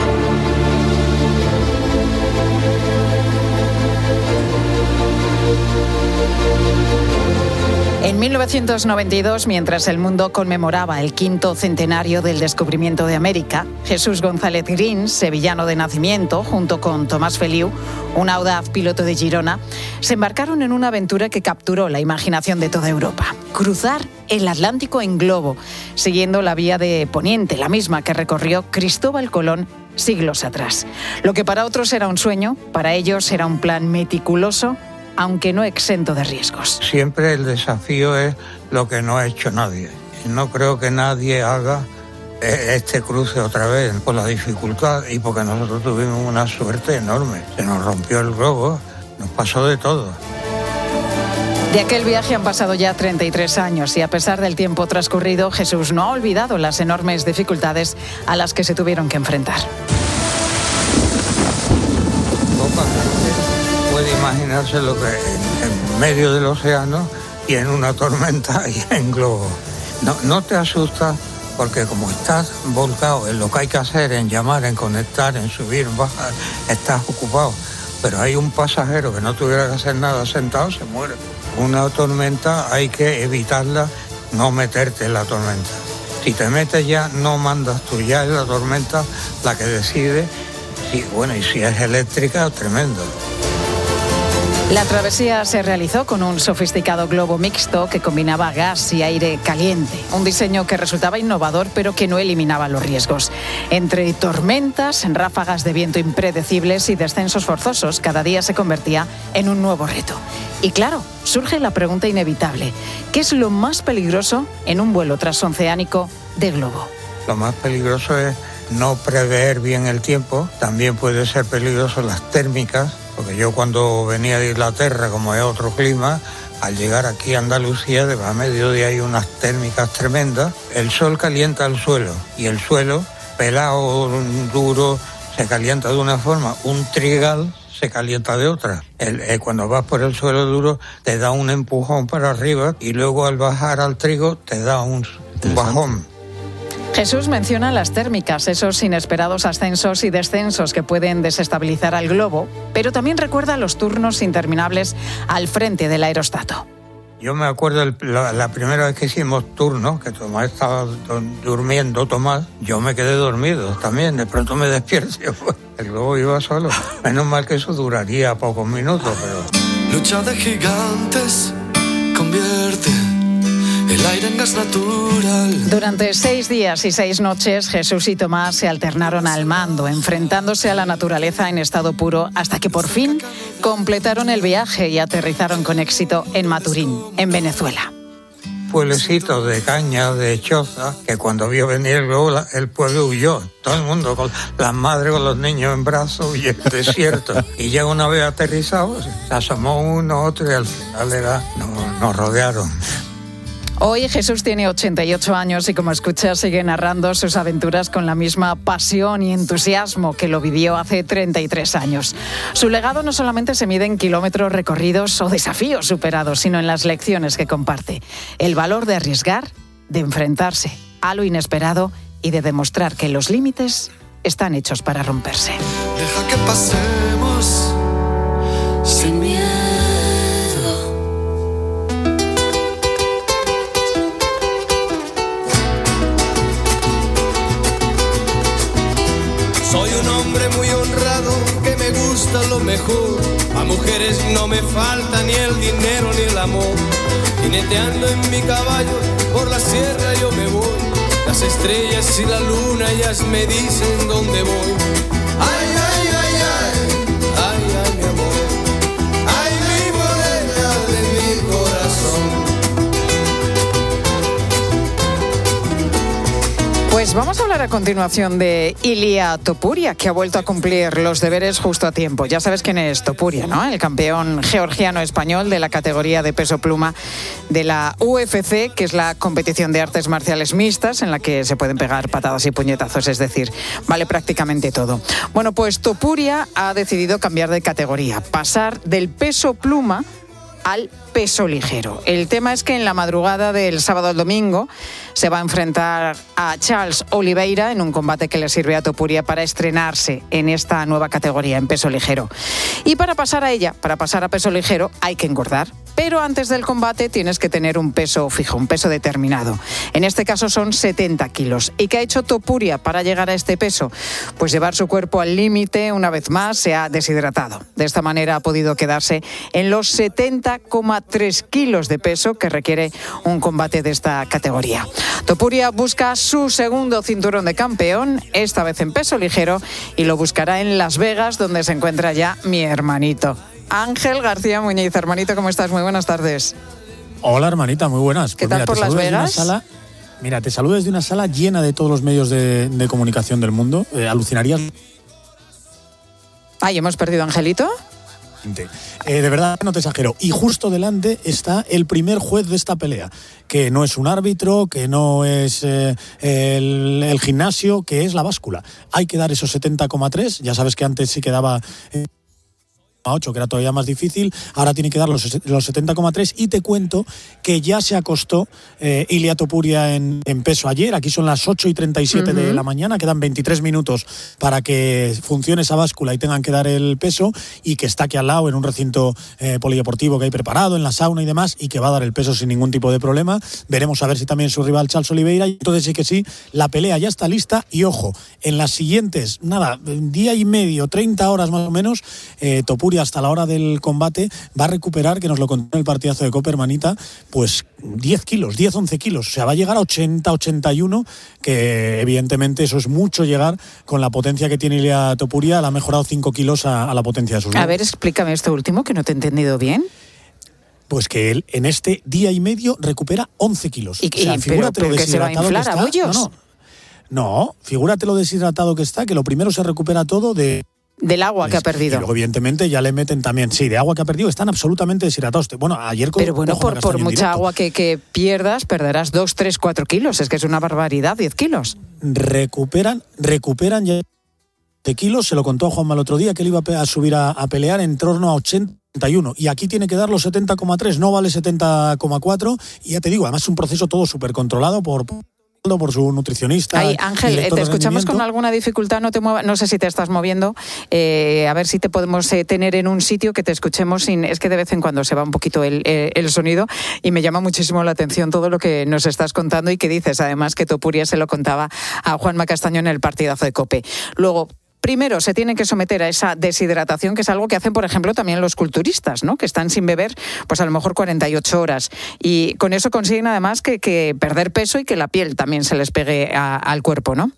En 1992, mientras el mundo conmemoraba el 5º centenario del descubrimiento de América, Jesús González Green, sevillano de nacimiento, junto con Tomás Feliu, un audaz piloto de Girona, se embarcaron en una aventura que capturó la imaginación de toda Europa. Cruzar el Atlántico en globo, siguiendo la vía de Poniente, la misma que recorrió Cristóbal Colón siglos atrás. Lo que para otros era un sueño, para ellos era un plan meticuloso, aunque no exento de riesgos. Siempre el desafío es lo que no ha hecho nadie. Y no creo que nadie haga este cruce otra vez por la dificultad y porque nosotros tuvimos una suerte enorme. Se nos rompió el globo, nos pasó de todo. De aquel viaje han pasado ya 33 años y a pesar del tiempo transcurrido, Jesús no ha olvidado las enormes dificultades a las que se tuvieron que enfrentar. Puede imaginarse lo que en medio del océano y en una tormenta y en globo. No te asustas porque como estás volcado en lo que hay que hacer, en llamar, en conectar, en subir, en bajar, estás ocupado. Pero hay un pasajero que no tuviera que hacer nada sentado, se muere. Una tormenta hay que evitarla, no meterte en la tormenta. Si te metes ya, no mandas tú, ya es la tormenta la que decide. Y si es eléctrica, tremendo. La travesía se realizó con un sofisticado globo mixto que combinaba gas y aire caliente, un diseño que resultaba innovador pero que no eliminaba los riesgos. Entre tormentas, ráfagas de viento impredecibles y descensos forzosos, cada día se convertía en un nuevo reto. Y claro, surge la pregunta inevitable: ¿qué es lo más peligroso en un vuelo transoceánico de globo? Lo más peligroso es no prever bien el tiempo. También puede ser peligroso las térmicas, porque yo cuando venía de Inglaterra, como es otro clima, al llegar aquí a Andalucía, a mediodía hay unas térmicas tremendas. El sol calienta el suelo y el suelo, pelado, duro, se calienta de una forma. Un trigal se calienta de otra. Cuando vas por el suelo duro te da un empujón para arriba y luego al bajar al trigo te da un bajón. Jesús menciona las térmicas, esos inesperados ascensos y descensos que pueden desestabilizar al globo, pero también recuerda los turnos interminables al frente del aerostato. Yo me acuerdo la primera vez que hicimos turnos, que Tomás estaba durmiendo, yo me quedé dormido también, de pronto me despierto, el globo iba solo. Menos mal que eso duraría pocos minutos, pero... Lucha de gigantes, convierte el aire en gas natural. Durante 6 días y 6 noches, Jesús y Tomás se alternaron al mando, enfrentándose a la naturaleza en estado puro, hasta que por fin completaron el viaje y aterrizaron con éxito en Maturín, en Venezuela. Pueblecito de caña, de choza, que cuando vio venir el globo, el pueblo huyó. Todo el mundo, con las madres con los niños en brazos y el desierto. Y ya una vez aterrizados, se asomó uno, otro y al final nos rodearon. Hoy Jesús tiene 88 años y, como escuchas, sigue narrando sus aventuras con la misma pasión y entusiasmo que lo vivió hace 33 años. Su legado no solamente se mide en kilómetros recorridos o desafíos superados, sino en las lecciones que comparte. El valor de arriesgar, de enfrentarse a lo inesperado y de demostrar que los límites están hechos para romperse. Deja que pasemos sin miedo. Soy un hombre muy honrado que me gusta lo mejor. A mujeres no me falta ni el dinero ni el amor. Jineteando en mi caballo por la sierra yo me voy. Las estrellas y la luna ellas me dicen dónde voy. Ay, ay, ay, ay, ay, ay, mi amor. Ay, mi morena de mi corazón. Pues vamos a hablar a continuación de Ilia Topuria, que ha vuelto a cumplir los deberes justo a tiempo. Ya sabes quién es Topuria, ¿no? El campeón georgiano-español de la categoría de peso pluma de la UFC, que es la competición de artes marciales mixtas en la que se pueden pegar patadas y puñetazos, es decir, vale prácticamente todo. Bueno, pues Topuria ha decidido cambiar de categoría, pasar del peso pluma al peso ligero. El tema es que en la madrugada del sábado al domingo se va a enfrentar a Charles Oliveira en un combate que le sirve a Topuria para estrenarse en esta nueva categoría, en peso ligero. Y para pasar a ella, para pasar a peso ligero, hay que engordar. Pero antes del combate tienes que tener un peso fijo, un peso determinado. En este caso son 70 kilos. ¿Y qué ha hecho Topuria para llegar a este peso? Pues llevar su cuerpo al límite, una vez más, se ha deshidratado. De esta manera ha podido quedarse en los 70,3 kilos de peso que requiere un combate de esta categoría. Topuria busca su segundo cinturón de campeón, esta vez en peso ligero, y lo buscará en Las Vegas, donde se encuentra ya mi hermanito. Ángel García Muñiz. Hermanito, ¿cómo estás? Muy buenas tardes. Hola, hermanita, muy buenas. ¿Qué tal por Las Vegas? Mira, te saludo desde una sala llena de todos los medios de comunicación del mundo. Alucinarías. Ay, ¿hemos perdido a Angelito? De verdad, no te exagero. Y justo delante está el primer juez de esta pelea, que no es un árbitro, que no es el gimnasio, que es la báscula. Hay que dar esos 70,3. Ya sabes que antes sí que daba 8, que era todavía más difícil. Ahora tiene que dar los 70,3. Y te cuento que ya se acostó Ilia Topuria en peso ayer. Aquí son las 8:37 de la mañana. Quedan 23 minutos para que funcione esa báscula y tengan que dar el peso, y que está aquí al lado en un recinto polideportivo que hay preparado, en la sauna y demás, y que va a dar el peso sin ningún tipo de problema. Veremos a ver si también su rival Charles Oliveira. Y entonces sí que sí, la pelea ya está lista. Y ojo, en las siguientes, día y medio, 30 horas más o menos, Topuria hasta la hora del combate va a recuperar, que nos lo contó en el partidazo de Copa, hermanita, pues 10 kilos, 10-11 kilos. O sea, va a llegar a 80-81, que evidentemente eso es mucho llegar con la potencia que tiene Ilia Topuria. Le ha mejorado 5 kilos a la potencia de sus manos. A ver, explícame esto último, que no te he entendido bien. Pues que él en este día y medio recupera 11 kilos. Pero que se va a inflar a bollos. No, figúrate lo deshidratado que está, que lo primero se recupera todo del agua que ha perdido. Y luego, evidentemente, ya le meten también, de agua que ha perdido, están absolutamente deshidratados. Bueno, ayer Pero bueno, por mucha agua que pierdas, perderás 2, 3, 4 kilos. Es que es una barbaridad, 10 kilos. Recuperan ya de kilos. Se lo contó a Juanma el otro día, que él iba a subir a pelear en torno a 81. Y aquí tiene que dar los 70,3, no vale 70,4. Y ya te digo, además es un proceso todo súper controlado por su nutricionista. Ay, Ángel, te escuchamos con alguna dificultad, no te muevas, no sé si te estás moviendo, a ver si te podemos tener en un sitio que te escuchemos es que de vez en cuando se va un poquito el sonido, y me llama muchísimo la atención todo lo que nos estás contando y que dices, además, que Topuria se lo contaba a Juanma Castaño en el partidazo de COPE. Luego, primero se tiene que someter a esa deshidratación, que es algo que hacen, por ejemplo, también los culturistas, ¿no? Que están sin beber, pues a lo mejor 48 horas. Y con eso consiguen además que perder peso y que la piel también se les pegue al cuerpo, ¿no?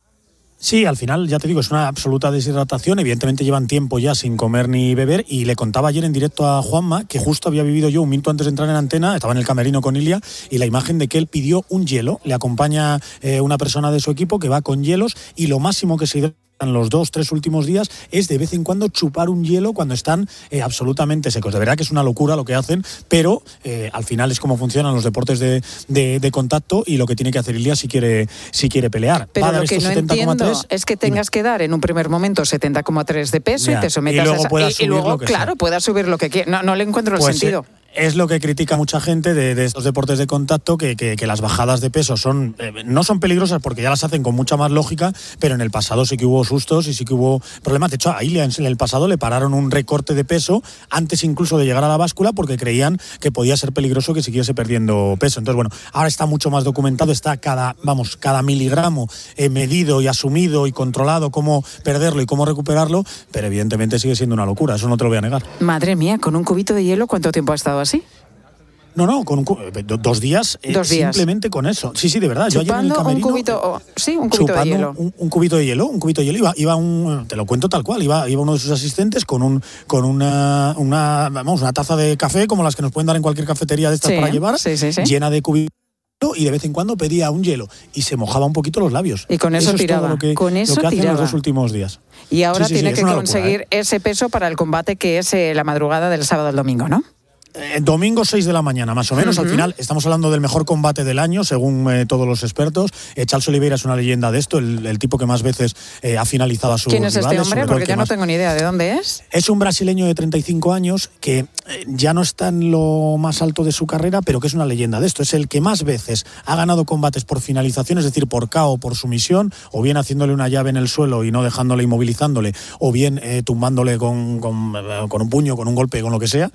Sí, al final, ya te digo, es una absoluta deshidratación. Evidentemente llevan tiempo ya sin comer ni beber. Y le contaba ayer en directo a Juanma que justo había vivido yo un minuto antes de entrar en antena, estaba en el camerino con Ilia, y la imagen de que él pidió un hielo. Le acompaña una persona de su equipo que va con hielos, y lo máximo que se hidrata en los 2-3 últimos días es de vez en cuando chupar un hielo cuando están absolutamente secos. De verdad que es una locura lo que hacen, pero al final es como funcionan los deportes de contacto, y lo que tiene que hacer Ilia si quiere pelear. Pero lo que no entiendo es que tengas que dar en un primer momento 70,3 de peso, y te sometas y luego claro, puedas subir lo que quieras. No le encuentro el sentido. Es lo que critica mucha gente de estos deportes de contacto, que las bajadas de peso no son peligrosas porque ya las hacen con mucha más lógica, pero en el pasado sí que hubo sustos y sí que hubo problemas. De hecho, a Ilia en el pasado le pararon un recorte de peso antes incluso de llegar a la báscula, porque creían que podía ser peligroso que siguiese perdiendo peso. Entonces, bueno, ahora está mucho más documentado, está cada miligramo medido y asumido y controlado cómo perderlo y cómo recuperarlo, pero evidentemente sigue siendo una locura, eso no te lo voy a negar. Madre mía, con un cubito de hielo, ¿cuánto tiempo ha estado así? No, con 2 días, simplemente con eso. Sí, de verdad. Chupando yo ayer en el camerino, un cubito de hielo. Un cubito de hielo, iba te lo cuento tal cual, iba uno de sus asistentes con una taza de café como las que nos pueden dar en cualquier cafetería de estas para llevar, llena de cubitos, y de vez en cuando pedía un hielo y se mojaba un poquito los labios. Y con eso tiraba. Lo que hacen los 2 últimos días. Y ahora tiene que conseguir ese peso para el combate, que es la madrugada del sábado al domingo, ¿no? Domingo 6 de la mañana, más o menos. Al final estamos hablando del mejor combate del año, según todos los expertos. Charles Oliveira es una leyenda de esto, el tipo que más veces ha finalizado a sus rivales. ¿Quién es este hombre? Porque yo no tengo ni idea de dónde es. Es un brasileño de 35 años que ya no está en lo más alto de su carrera, pero que es una leyenda de esto. Es el que más veces ha ganado combates por finalización, es decir, por KO, por sumisión, o bien haciéndole una llave en el suelo y no dejándole, inmovilizándole, o bien tumbándole con un puño, con un golpe, con lo que sea.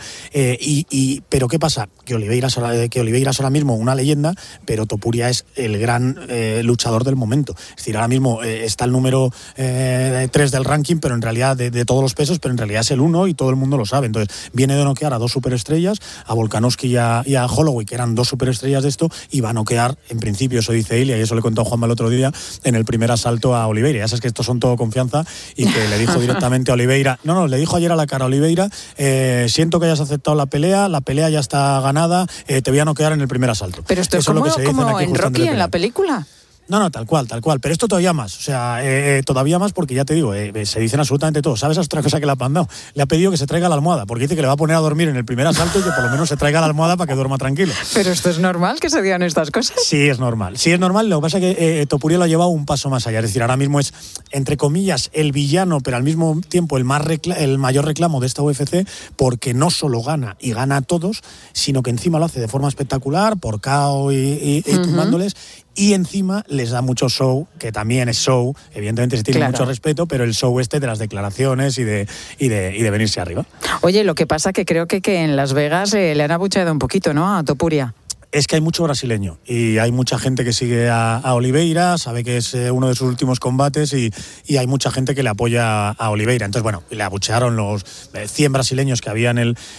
Pero ¿qué pasa? Que Oliveira es ahora mismo una leyenda, pero Topuria es el gran luchador del momento. Es decir, ahora mismo está el número 3 del ranking, pero en realidad de todos los pesos, pero en realidad es el 1 y todo el mundo lo sabe. Entonces viene de noquear a 2 superestrellas, a Volkanovski y a Holloway, que eran 2 superestrellas de esto, y va a noquear, en principio, eso dice Ilia, y eso le contó a Juanma el otro día, en el primer asalto a Oliveira. Ya sabes que estos son todo confianza, y que le dijo directamente a Oliveira, le dijo ayer a la cara a Oliveira, siento que hayas aceptado la pelea ya está ganada, te voy a noquear en el primer asalto. Pero esto es como en Rocky, en la película. No, tal cual. Pero esto todavía más. O sea, todavía más, porque ya te digo, se dicen absolutamente todo. ¿Sabes otra cosa que le ha mandado? Le ha pedido que se traiga la almohada, porque dice que le va a poner a dormir en el primer asalto y que por lo menos se traiga la almohada para que duerma tranquilo. ¿Pero esto es normal que se digan estas cosas? Sí, es normal. Lo que pasa es que Topuria lo ha llevado un paso más allá. Es decir, ahora mismo es, entre comillas, el villano, pero al mismo tiempo el mayor reclamo de esta UFC, porque no solo gana y gana a todos, sino que encima lo hace de forma espectacular, por KO y tumbándoles. Y encima les da mucho show, que también es show, evidentemente se tiene mucho respeto, pero el show de las declaraciones y de venirse arriba. Oye, lo que pasa que creo que en Las Vegas le han abucheado un poquito, ¿no?, a Topuria. Es que hay mucho brasileño y hay mucha gente que sigue a Oliveira, sabe que es uno de sus últimos combates y hay mucha gente que le apoya a Oliveira. Entonces, bueno, le abuchearon los 100 brasileños que había en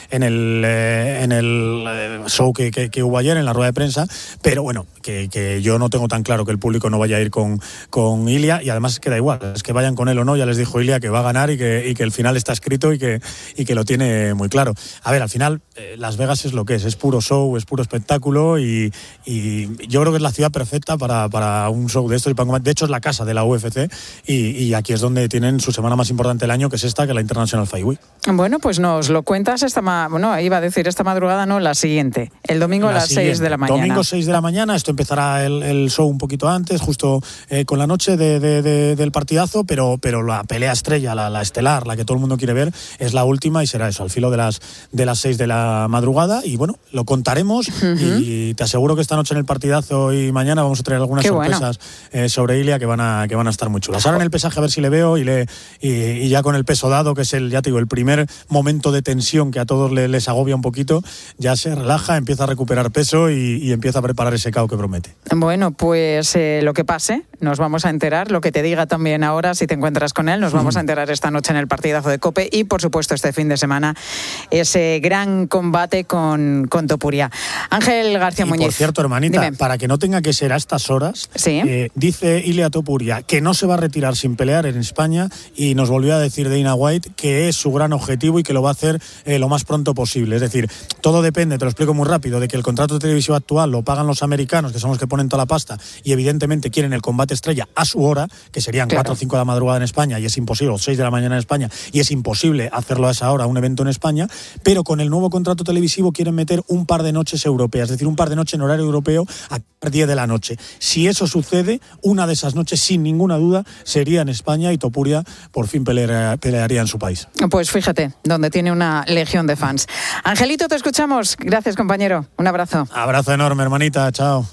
el show que hubo ayer, en la rueda de prensa, pero bueno, que yo no tengo tan claro que el público no vaya a ir con Ilia, y además es que da igual, es que vayan con él o no, ya les dijo Ilia que va a ganar y que el final está escrito y que lo tiene muy claro. A ver, al final Las Vegas es lo que es puro show, es puro espectáculo, y yo creo que es la ciudad perfecta para un show de esto. De hecho, es la casa de la UFC, y aquí es donde tienen su semana más importante del año, que es esta, que es la International Fight Week. Bueno, pues nos lo cuentas esta madrugada, no, la siguiente, el domingo a las 6 de la mañana. Domingo 6 de la mañana, esto empezará el show un poquito antes, justo con la noche del partidazo, pero la pelea estrella, la estelar, la que todo el mundo quiere ver, es la última, y será eso, al filo de las 6 de la madrugada, y bueno, lo contaremos, Y te aseguro que esta noche en el partidazo y mañana vamos a traer algunas sorpresas sobre Ilia que van a estar muy chulas. Ahora en el pesaje a ver si le veo y ya con el peso dado, que es el primer momento de tensión que a todos les agobia un poquito, ya se relaja, empieza a recuperar peso y empieza a preparar ese KO que promete. Bueno, pues lo que pase, nos vamos a enterar, lo que te diga también ahora, si te encuentras con él, nos vamos a enterar esta noche en el partidazo de COPE y, por supuesto, este fin de semana, ese gran combate con Topuria. Ángel García Muñiz. Por cierto, hermanita, dime. Para que no tenga que ser a estas horas, dice Ilia Topuria que no se va a retirar sin pelear en España y nos volvió a decir Dana White que es su gran objetivo y que lo va a hacer lo más pronto posible. Es decir, todo depende, te lo explico muy rápido, de que el contrato televisivo actual lo pagan los americanos, que son los que ponen toda la pasta, y evidentemente quieren el combate estrella a su hora, que serían 4 o 5 de la madrugada en España, y es imposible, o 6 de la mañana en España, y es imposible hacerlo a esa hora, un evento en España, pero con el nuevo contrato televisivo quieren meter un par de noches europeas, es decir, un par de noches en horario europeo a 10 de la noche. Si eso sucede, una de esas noches, sin ninguna duda, sería en España y Topuria por fin pelearía en su país. Pues fíjate, donde tiene una legión de fans. Angelito, te escuchamos. Gracias, compañero. Un abrazo. Abrazo enorme, hermanita. Chao.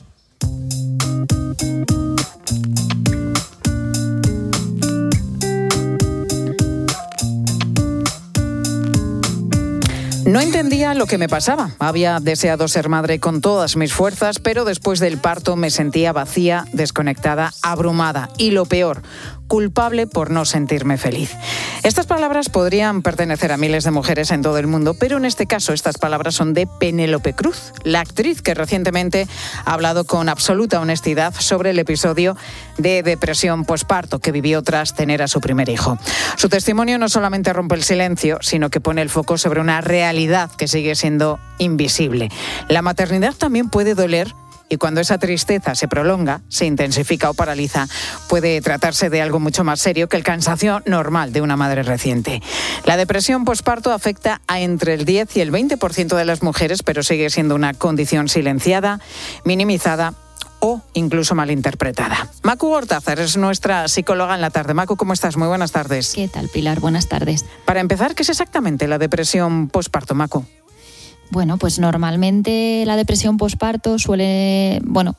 No entendía lo que me pasaba. Había deseado ser madre con todas mis fuerzas, pero después del parto me sentía vacía, desconectada, abrumada y, lo peor, culpable por no sentirme feliz. Estas palabras podrían pertenecer a miles de mujeres en todo el mundo, pero en este caso estas palabras son de Penélope Cruz, la actriz que recientemente ha hablado con absoluta honestidad sobre el episodio de depresión posparto que vivió tras tener a su primer hijo. Su testimonio no solamente rompe el silencio, sino que pone el foco sobre una realidad que sigue siendo invisible. La maternidad también puede doler, y cuando esa tristeza se prolonga, se intensifica o paraliza, puede tratarse de algo mucho más serio que el cansancio normal de una madre reciente. La depresión posparto afecta a entre el 10 y el 20% de las mujeres, pero sigue siendo una condición silenciada, minimizada o incluso malinterpretada. Macu Gortázar es nuestra psicóloga en la tarde. Macu, ¿cómo estás? Muy buenas tardes. ¿Qué tal, Pilar? Buenas tardes. Para empezar, ¿qué es exactamente la depresión posparto, Macu? Bueno, pues normalmente la depresión posparto suele,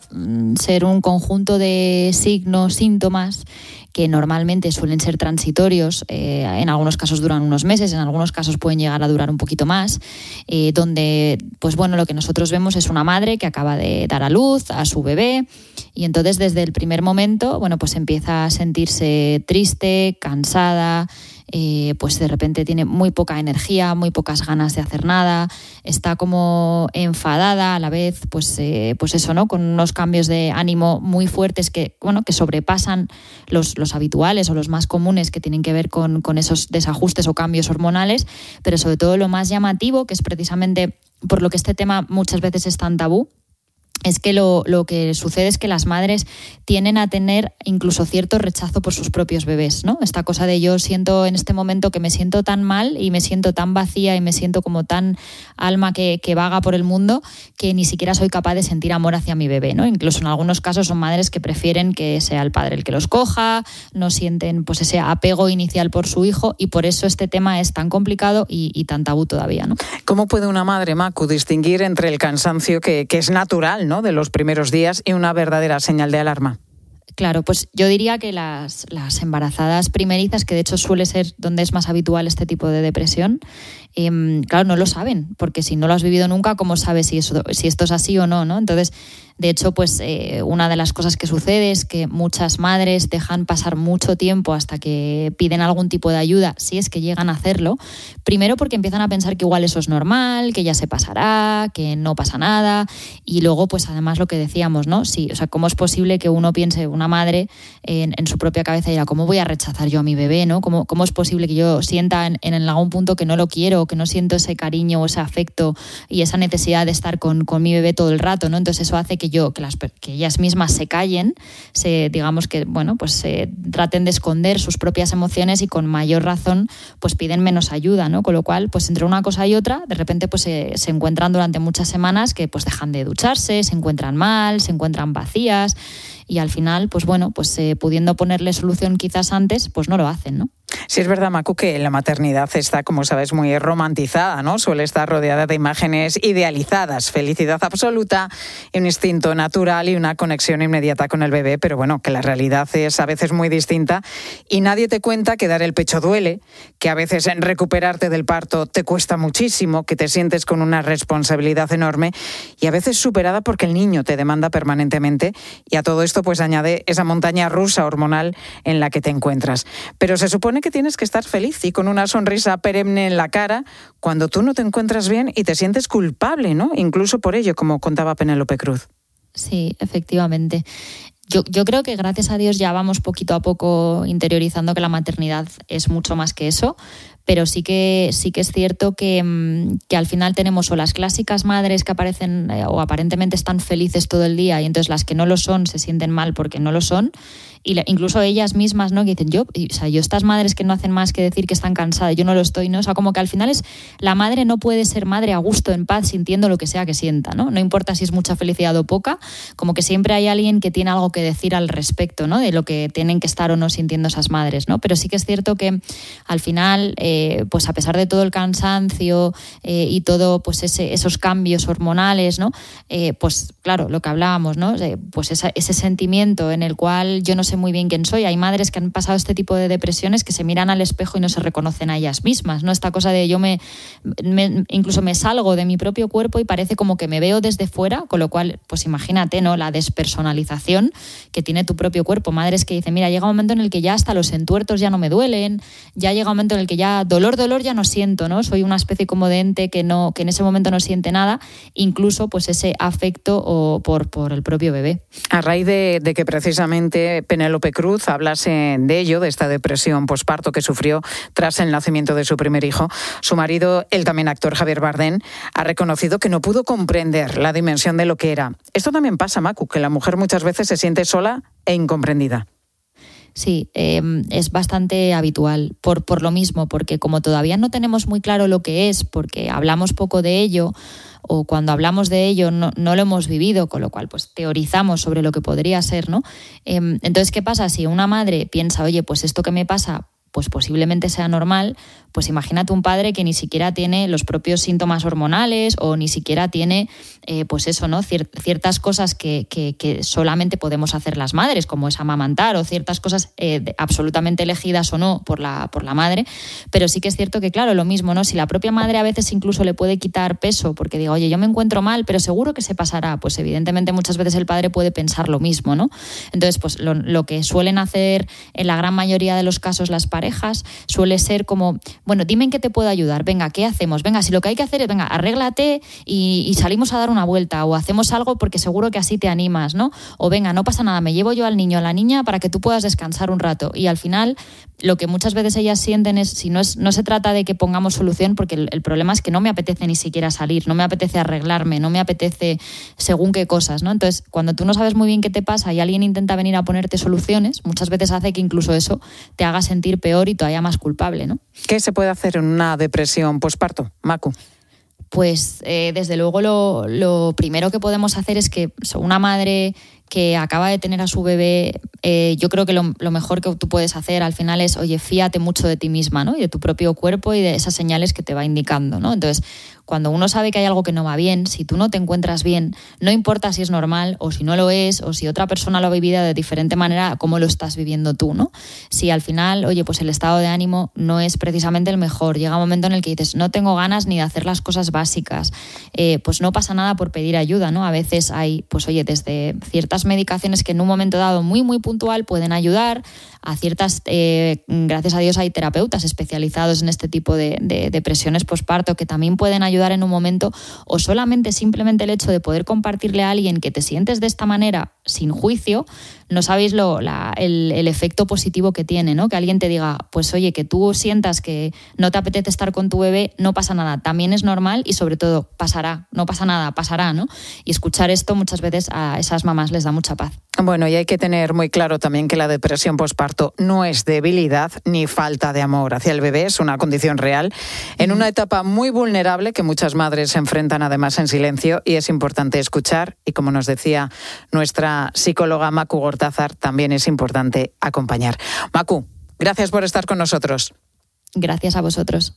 ser un conjunto de signos, síntomas que normalmente suelen ser transitorios, en algunos casos duran unos meses, en algunos casos pueden llegar a durar un poquito más, donde, lo que nosotros vemos es una madre que acaba de dar a luz a su bebé y entonces desde el primer momento, empieza a sentirse triste, cansada, de repente tiene muy poca energía, muy pocas ganas de hacer nada, está como enfadada a la vez, con unos cambios de ánimo muy fuertes que sobrepasan los habituales o los más comunes que tienen que ver con esos desajustes o cambios hormonales, pero sobre todo lo más llamativo, que es precisamente por lo que este tema muchas veces es tan tabú, es que lo que sucede es que las madres tienden a tener incluso cierto rechazo por sus propios bebés, ¿no? Esta cosa de yo siento en este momento que me siento tan mal y me siento tan vacía y me siento como tan alma que vaga por el mundo que ni siquiera soy capaz de sentir amor hacia mi bebé, ¿no? Incluso en algunos casos son madres que prefieren que sea el padre el que los coja, no sienten ese apego inicial por su hijo y por eso este tema es tan complicado y tan tabú todavía, ¿no? ¿Cómo puede una madre, Macu, distinguir entre el cansancio que es natural, ¿no?, de los primeros días y una verdadera señal de alarma? Claro, pues yo diría que las embarazadas primerizas, que de hecho suele ser donde es más habitual este tipo de depresión, no lo saben, porque si no lo has vivido nunca, ¿cómo sabes si esto es así o no, ¿no? Entonces, de hecho, una de las cosas que sucede es que muchas madres dejan pasar mucho tiempo hasta que piden algún tipo de ayuda, si es que llegan a hacerlo, primero porque empiezan a pensar que igual eso es normal, que ya se pasará, que no pasa nada, y luego, además lo que decíamos, ¿no? Sí, ¿cómo es posible que uno piense, una madre, en su propia cabeza y dirá, ¿cómo voy a rechazar yo a mi bebé, ¿no? ¿Cómo es posible que yo sienta en algún punto que no lo quiero, que no siento ese cariño o ese afecto y esa necesidad de estar con mi bebé todo el rato, ¿no? Entonces eso hace que ellas mismas se callen, se traten de esconder sus propias emociones y con mayor razón piden menos ayuda, ¿no? Con lo cual, entre una cosa y otra, de repente se encuentran durante muchas semanas que dejan de ducharse, se encuentran mal, se encuentran vacías y al final, pues bueno, pues pudiendo ponerle solución quizás antes, pues no lo hacen, ¿no? Sí, es verdad, Macu, que la maternidad está, como sabes, muy romantizada, ¿no? Suele estar rodeada de imágenes idealizadas, felicidad absoluta, un instinto natural y una conexión inmediata con el bebé, pero bueno, que la realidad es a veces muy distinta y nadie te cuenta que dar el pecho duele, que a veces recuperarte del parto te cuesta muchísimo, que te sientes con una responsabilidad enorme y a veces superada porque el niño te demanda permanentemente y a todo esto pues añade esa montaña rusa hormonal en la que te encuentras. Pero se supone que tienes que estar feliz y con una sonrisa perenne en la cara cuando tú no te encuentras bien y te sientes culpable, ¿no? Incluso por ello, como contaba Penélope Cruz. Sí, efectivamente. Yo creo que gracias a Dios ya vamos poquito a poco interiorizando que la maternidad es mucho más que eso, pero sí que es cierto que al final tenemos o las clásicas madres que aparecen o aparentemente están felices todo el día y entonces las que no lo son se sienten mal porque no lo son, y incluso ellas mismas, ¿no? Que dicen, yo estas madres que no hacen más que decir que están cansadas, yo no lo estoy, ¿no? O sea, como que al final la madre no puede ser madre a gusto, en paz, sintiendo lo que sea que sienta, ¿no? No importa si es mucha felicidad o poca, como que siempre hay alguien que tiene algo que decir al respecto, ¿no? De lo que tienen que estar o no sintiendo esas madres, ¿no? Pero sí que es cierto que al final, pues a pesar de todo el cansancio y todo, pues esos cambios hormonales, ¿no? Pues claro, lo que hablábamos, ¿no? Pues ese sentimiento en el cual yo no sé muy bien quién soy. Hay madres que han pasado este tipo de depresiones que se miran al espejo y no se reconocen a ellas mismas, ¿no? Esta cosa de yo incluso me salgo de mi propio cuerpo y parece como que me veo desde fuera, con lo cual, pues imagínate, ¿no? La despersonalización que tiene tu propio cuerpo. Madres que dicen, mira, llega un momento en el que ya hasta los entuertos ya no me duelen, ya llega un momento en el que ya dolor ya no siento, ¿no? Soy una especie como de ente que en ese momento no siente nada, incluso pues ese afecto o por el propio bebé. A raíz de que precisamente Penélope Cruz hablase de ello, de esta depresión posparto que sufrió tras el nacimiento de su primer hijo, su marido, el también actor Javier Bardem, ha reconocido que no pudo comprender la dimensión de lo que era. Esto también pasa, Macu, que la mujer muchas veces se siente sola e incomprendida. Sí, es bastante habitual por lo mismo, porque como todavía no tenemos muy claro lo que es, porque hablamos poco de ello, o cuando hablamos de ello no lo hemos vivido, con lo cual pues teorizamos sobre lo que podría ser, ¿no? Entonces, ¿qué pasa? Si una madre piensa, oye, pues esto que me pasa pues posiblemente sea normal, pues imagínate un padre que ni siquiera tiene los propios síntomas hormonales o ni siquiera tiene, pues eso, ¿no? Ciertas cosas que solamente podemos hacer las madres, como es amamantar, o ciertas cosas absolutamente elegidas o no por la madre, pero sí que es cierto que, claro, lo mismo, ¿no? Si la propia madre a veces incluso le puede quitar peso porque diga, oye, yo me encuentro mal, pero seguro que se pasará, pues evidentemente muchas veces el padre puede pensar lo mismo, ¿no? Entonces, pues lo que suelen hacer en la gran mayoría de los casos las parejas suele ser como, bueno, dime en qué te puedo ayudar, venga, ¿qué hacemos? Venga, si lo que hay que hacer es, venga, arréglate y salimos a dar una vuelta, o hacemos algo porque seguro que así te animas, ¿no? O venga, no pasa nada, me llevo yo al niño, a la niña, para que tú puedas descansar un rato. Y al final, lo que muchas veces ellas sienten es, no se trata de que pongamos solución, porque el problema es que no me apetece ni siquiera salir, no me apetece arreglarme, no me apetece según qué cosas, ¿no? Entonces, cuando tú no sabes muy bien qué te pasa y alguien intenta venir a ponerte soluciones, muchas veces hace que incluso eso te haga sentir peor y todavía más culpable, ¿no? ¿Qué se puede hacer en una depresión posparto, Macu? Pues desde luego lo primero que podemos hacer es que una madre que acaba de tener a su bebé, yo creo que lo mejor que tú puedes hacer al final es, oye, fíate mucho de ti misma, ¿no? Y de tu propio cuerpo y de esas señales que te va indicando, ¿no? Entonces, cuando uno sabe que hay algo que no va bien, si tú no te encuentras bien, no importa si es normal o si no lo es, o si otra persona lo ha vivido de diferente manera, cómo lo estás viviendo tú, ¿no? Si al final, oye, pues el estado de ánimo no es precisamente el mejor, llega un momento en el que dices, no tengo ganas ni de hacer las cosas básicas, pues no pasa nada por pedir ayuda, ¿no? A veces hay, pues oye, desde ciertas medicaciones que en un momento dado muy, muy puntual pueden ayudar, a ciertas, gracias a Dios hay terapeutas especializados en este tipo de depresiones posparto que también pueden ayudar en un momento, o solamente simplemente el hecho de poder compartirle a alguien que te sientes de esta manera sin juicio, no sabéis el efecto positivo que tiene, ¿no? Que alguien te diga, pues oye, que tú sientas que no te apetece estar con tu bebé, no pasa nada, también es normal y sobre todo pasará, no pasa nada, pasará, ¿no? Y escuchar esto muchas veces a esas mamás les da mucha paz. Bueno, y hay que tener muy claro también que la depresión posparto no es debilidad ni falta de amor hacia el bebé, es una condición real en una etapa muy vulnerable que muchas madres se enfrentan además en silencio y es importante escuchar y, como nos decía nuestra psicóloga Macu Gortázar, también es importante acompañar. Macu, gracias por estar con nosotros. Gracias a vosotros.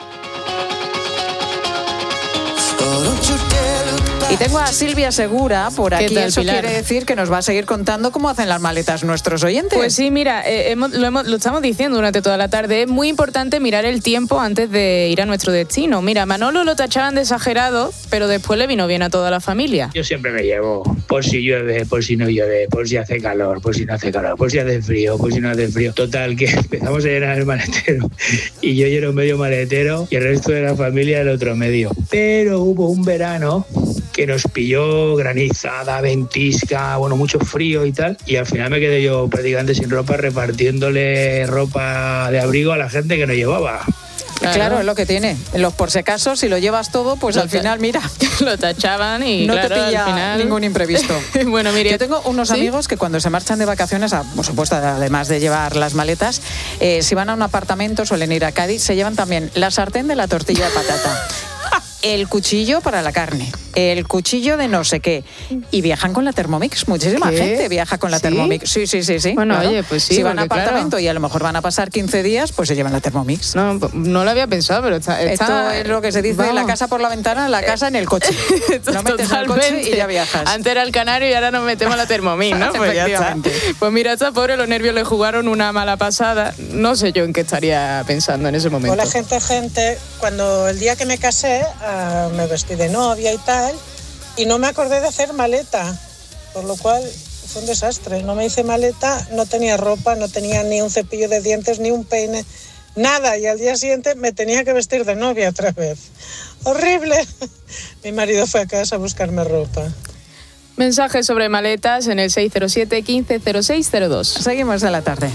Y tengo a Silvia Segura por aquí. Eso quiere decir que nos va a seguir contando cómo hacen las maletas nuestros oyentes. Pues sí, mira, lo estamos diciendo durante toda la tarde. Es muy importante mirar el tiempo antes de ir a nuestro destino. Mira, Manolo lo tachaban de exagerado, pero después le vino bien a toda la familia. Yo siempre me llevo por si llueve, por si no llueve, por si hace calor, por si no hace calor, por si hace frío, por si no hace frío. Total, que empezamos a llenar el maletero y yo lleno medio maletero y el resto de la familia el otro medio. Pero hubo un verano que nos pilló granizada, ventisca, bueno, mucho frío y tal, y al final me quedé yo prácticamente sin ropa repartiéndole ropa de abrigo a la gente que no llevaba. Claro, es lo que tiene. Los por si acaso, si lo llevas todo, pues al final, mira, lo tachaban y no claro, te pilla al final ningún imprevisto. Bueno, mire, yo tengo unos amigos que cuando se marchan de vacaciones, por supuesto, además de llevar las maletas, si van a un apartamento, suelen ir a Cádiz, se llevan también la sartén de la tortilla de patata, el cuchillo para la carne, el cuchillo de no sé qué, y viajan con la Thermomix. Muchísima gente viaja con la Thermomix. Sí. Bueno, claro. oye, pues sí. Si van a apartamento y a lo mejor van a pasar 15 días, pues se llevan la Thermomix. No lo había pensado, pero está... Esto es lo que se dice, la casa por la ventana, la casa en el coche. No metes el coche y ya viajas. Antes era el canario y ahora nos metemos la Thermomix, ¿no? Pues ya está. Pues mira, esta pobre, los nervios le jugaron una mala pasada. No sé yo en qué estaría pensando en ese momento. Hola, gente. Cuando el día que me casé, me vestí de novia y tal, y no me acordé de hacer maleta, por lo cual fue un desastre. No me hice maleta, no tenía ropa, no tenía ni un cepillo de dientes, ni un peine, nada, y al día siguiente me tenía que vestir de novia otra vez. ¡Horrible! Mi marido fue a casa a buscarme ropa. Mensajes sobre maletas en el 607 15 0602. Seguimos a la tarde.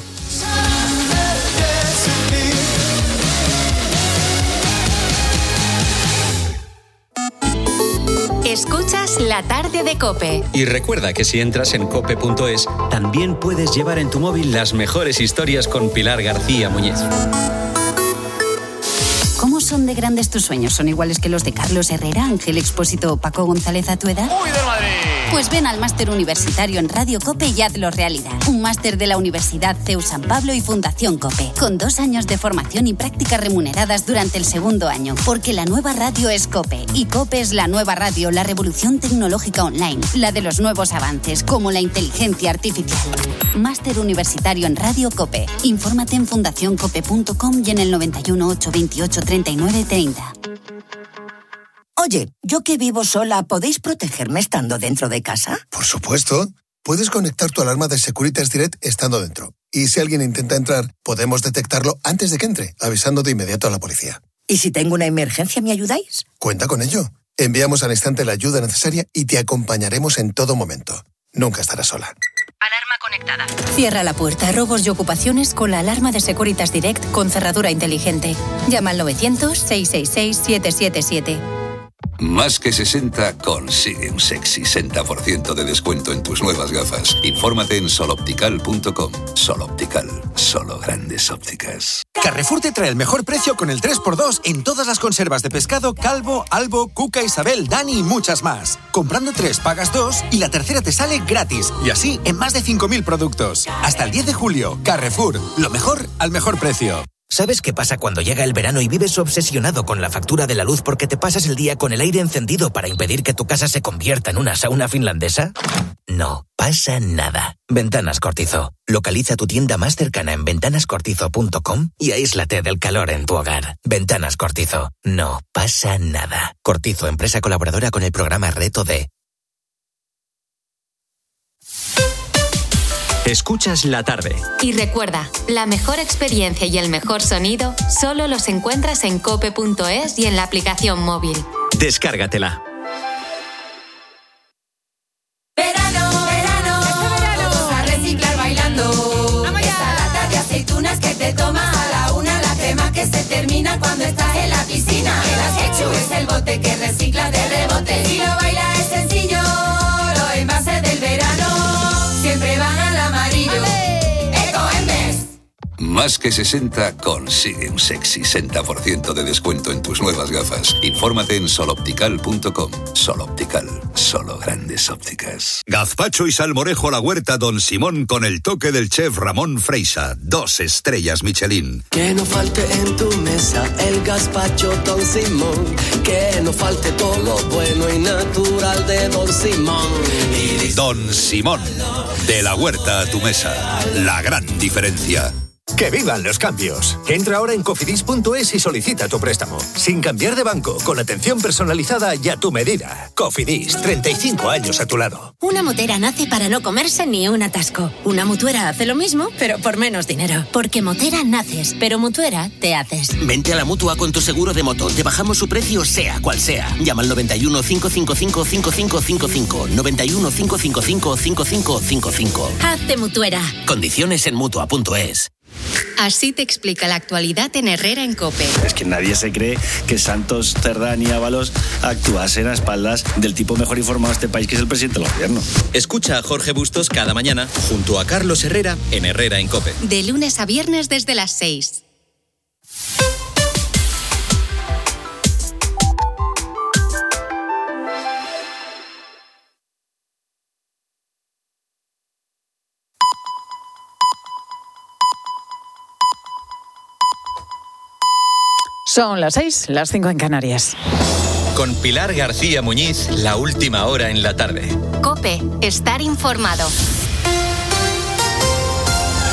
Escuchas La Tarde de COPE. Y recuerda que si entras en cope.es, también puedes llevar en tu móvil las mejores historias con Pilar García Muñiz. ¿Cómo son de grandes tus sueños? ¿Son iguales que los de Carlos Herrera, Ángel Expósito o Paco González a tu edad? ¡Uy, del Madrid! Pues ven al máster universitario en Radio COPE y hazlo realidad. Un máster de la Universidad CEU San Pablo y Fundación COPE, con 2 años de formación y prácticas remuneradas durante el segundo año. Porque la nueva radio es COPE, y COPE es la nueva radio, la revolución tecnológica online, la de los nuevos avances, como la inteligencia artificial. Máster universitario en Radio COPE. Infórmate en fundacioncope.com y en el 91 828 39 30. Oye, yo que vivo sola, ¿podéis protegerme estando dentro de casa? Por supuesto. Puedes conectar tu alarma de Securitas Direct estando dentro. Y si alguien intenta entrar, podemos detectarlo antes de que entre, avisando de inmediato a la policía. ¿Y si tengo una emergencia, me ayudáis? Cuenta con ello. Enviamos al instante la ayuda necesaria y te acompañaremos en todo momento. Nunca estarás sola. Alarma conectada. Cierra la puerta a robos y ocupaciones con la alarma de Securitas Direct con cerradura inteligente. Llama al 900-666-777. Más que 60 consigue un sexy 60% de descuento en tus nuevas gafas. Infórmate en soloptical.com. Soloptical, solo grandes ópticas. Carrefour te trae el mejor precio con el 3x2 en todas las conservas de pescado Calvo, Albo, Cuca, Isabel, Dani y muchas más. Comprando 3 pagas 2 y la tercera te sale gratis. Y así en más de 5.000 productos. Hasta el 10 de julio, Carrefour, lo mejor al mejor precio. ¿Sabes qué pasa cuando llega el verano y vives obsesionado con la factura de la luz porque te pasas el día con el aire encendido para impedir que tu casa se convierta en una sauna finlandesa? No pasa nada. Ventanas Cortizo. Localiza tu tienda más cercana en ventanascortizo.com y aíslate del calor en tu hogar. Ventanas Cortizo. No pasa nada. Cortizo, empresa colaboradora con el programa Reto D. Escuchas La Tarde. Y recuerda, la mejor experiencia y el mejor sonido solo los encuentras en cope.es y en la aplicación móvil. Descárgatela. Verano, vamos a reciclar bailando. Esta lata de aceitunas que te tomas a la una, la crema que se termina cuando estás en la piscina. El acechu es el bote que recicla de rebote. Si lo bailas es sencillo, los envases del verano siempre van al amarillo. Ecoembes. Más que 60 consigue un sexy 60% de descuento en tus nuevas gafas. Infórmate en soloptical.com. Soloptical, solo grandes ópticas. Gazpacho y salmorejo a la huerta Don Simón con el toque del chef Ramón Freisa. 2 estrellas Michelin. Que no falte en tu mesa el gazpacho Don Simón. Que no falte todo lo bueno y natural de Don Simón. Don Simón, de la huerta a tu mesa. La gran diferencia. ¡Que vivan los cambios! Entra ahora en cofidis.es y solicita tu préstamo. Sin cambiar de banco, con atención personalizada y a tu medida. Cofidis, 35 años a tu lado. Una motera nace para no comerse ni un atasco. Una mutuera hace lo mismo, pero por menos dinero. Porque motera naces, pero mutuera te haces. Vente a la Mutua con tu seguro de moto. Te bajamos su precio sea cual sea. Llama al 91 555 5555. 91 555 5555. Hazte mutuera. Condiciones en Mutua.es. Así te explica la actualidad en Herrera en COPE. Es que nadie se cree que Santos, Cerdán y Ábalos actuasen a espaldas del tipo mejor informado de este país, que es el presidente del gobierno. Escucha a Jorge Bustos cada mañana junto a Carlos Herrera en Herrera en COPE. De lunes a viernes desde las 6. Son las 6, las 5 en Canarias. Con Pilar García Muñiz, la última hora en la tarde. COPE, estar informado.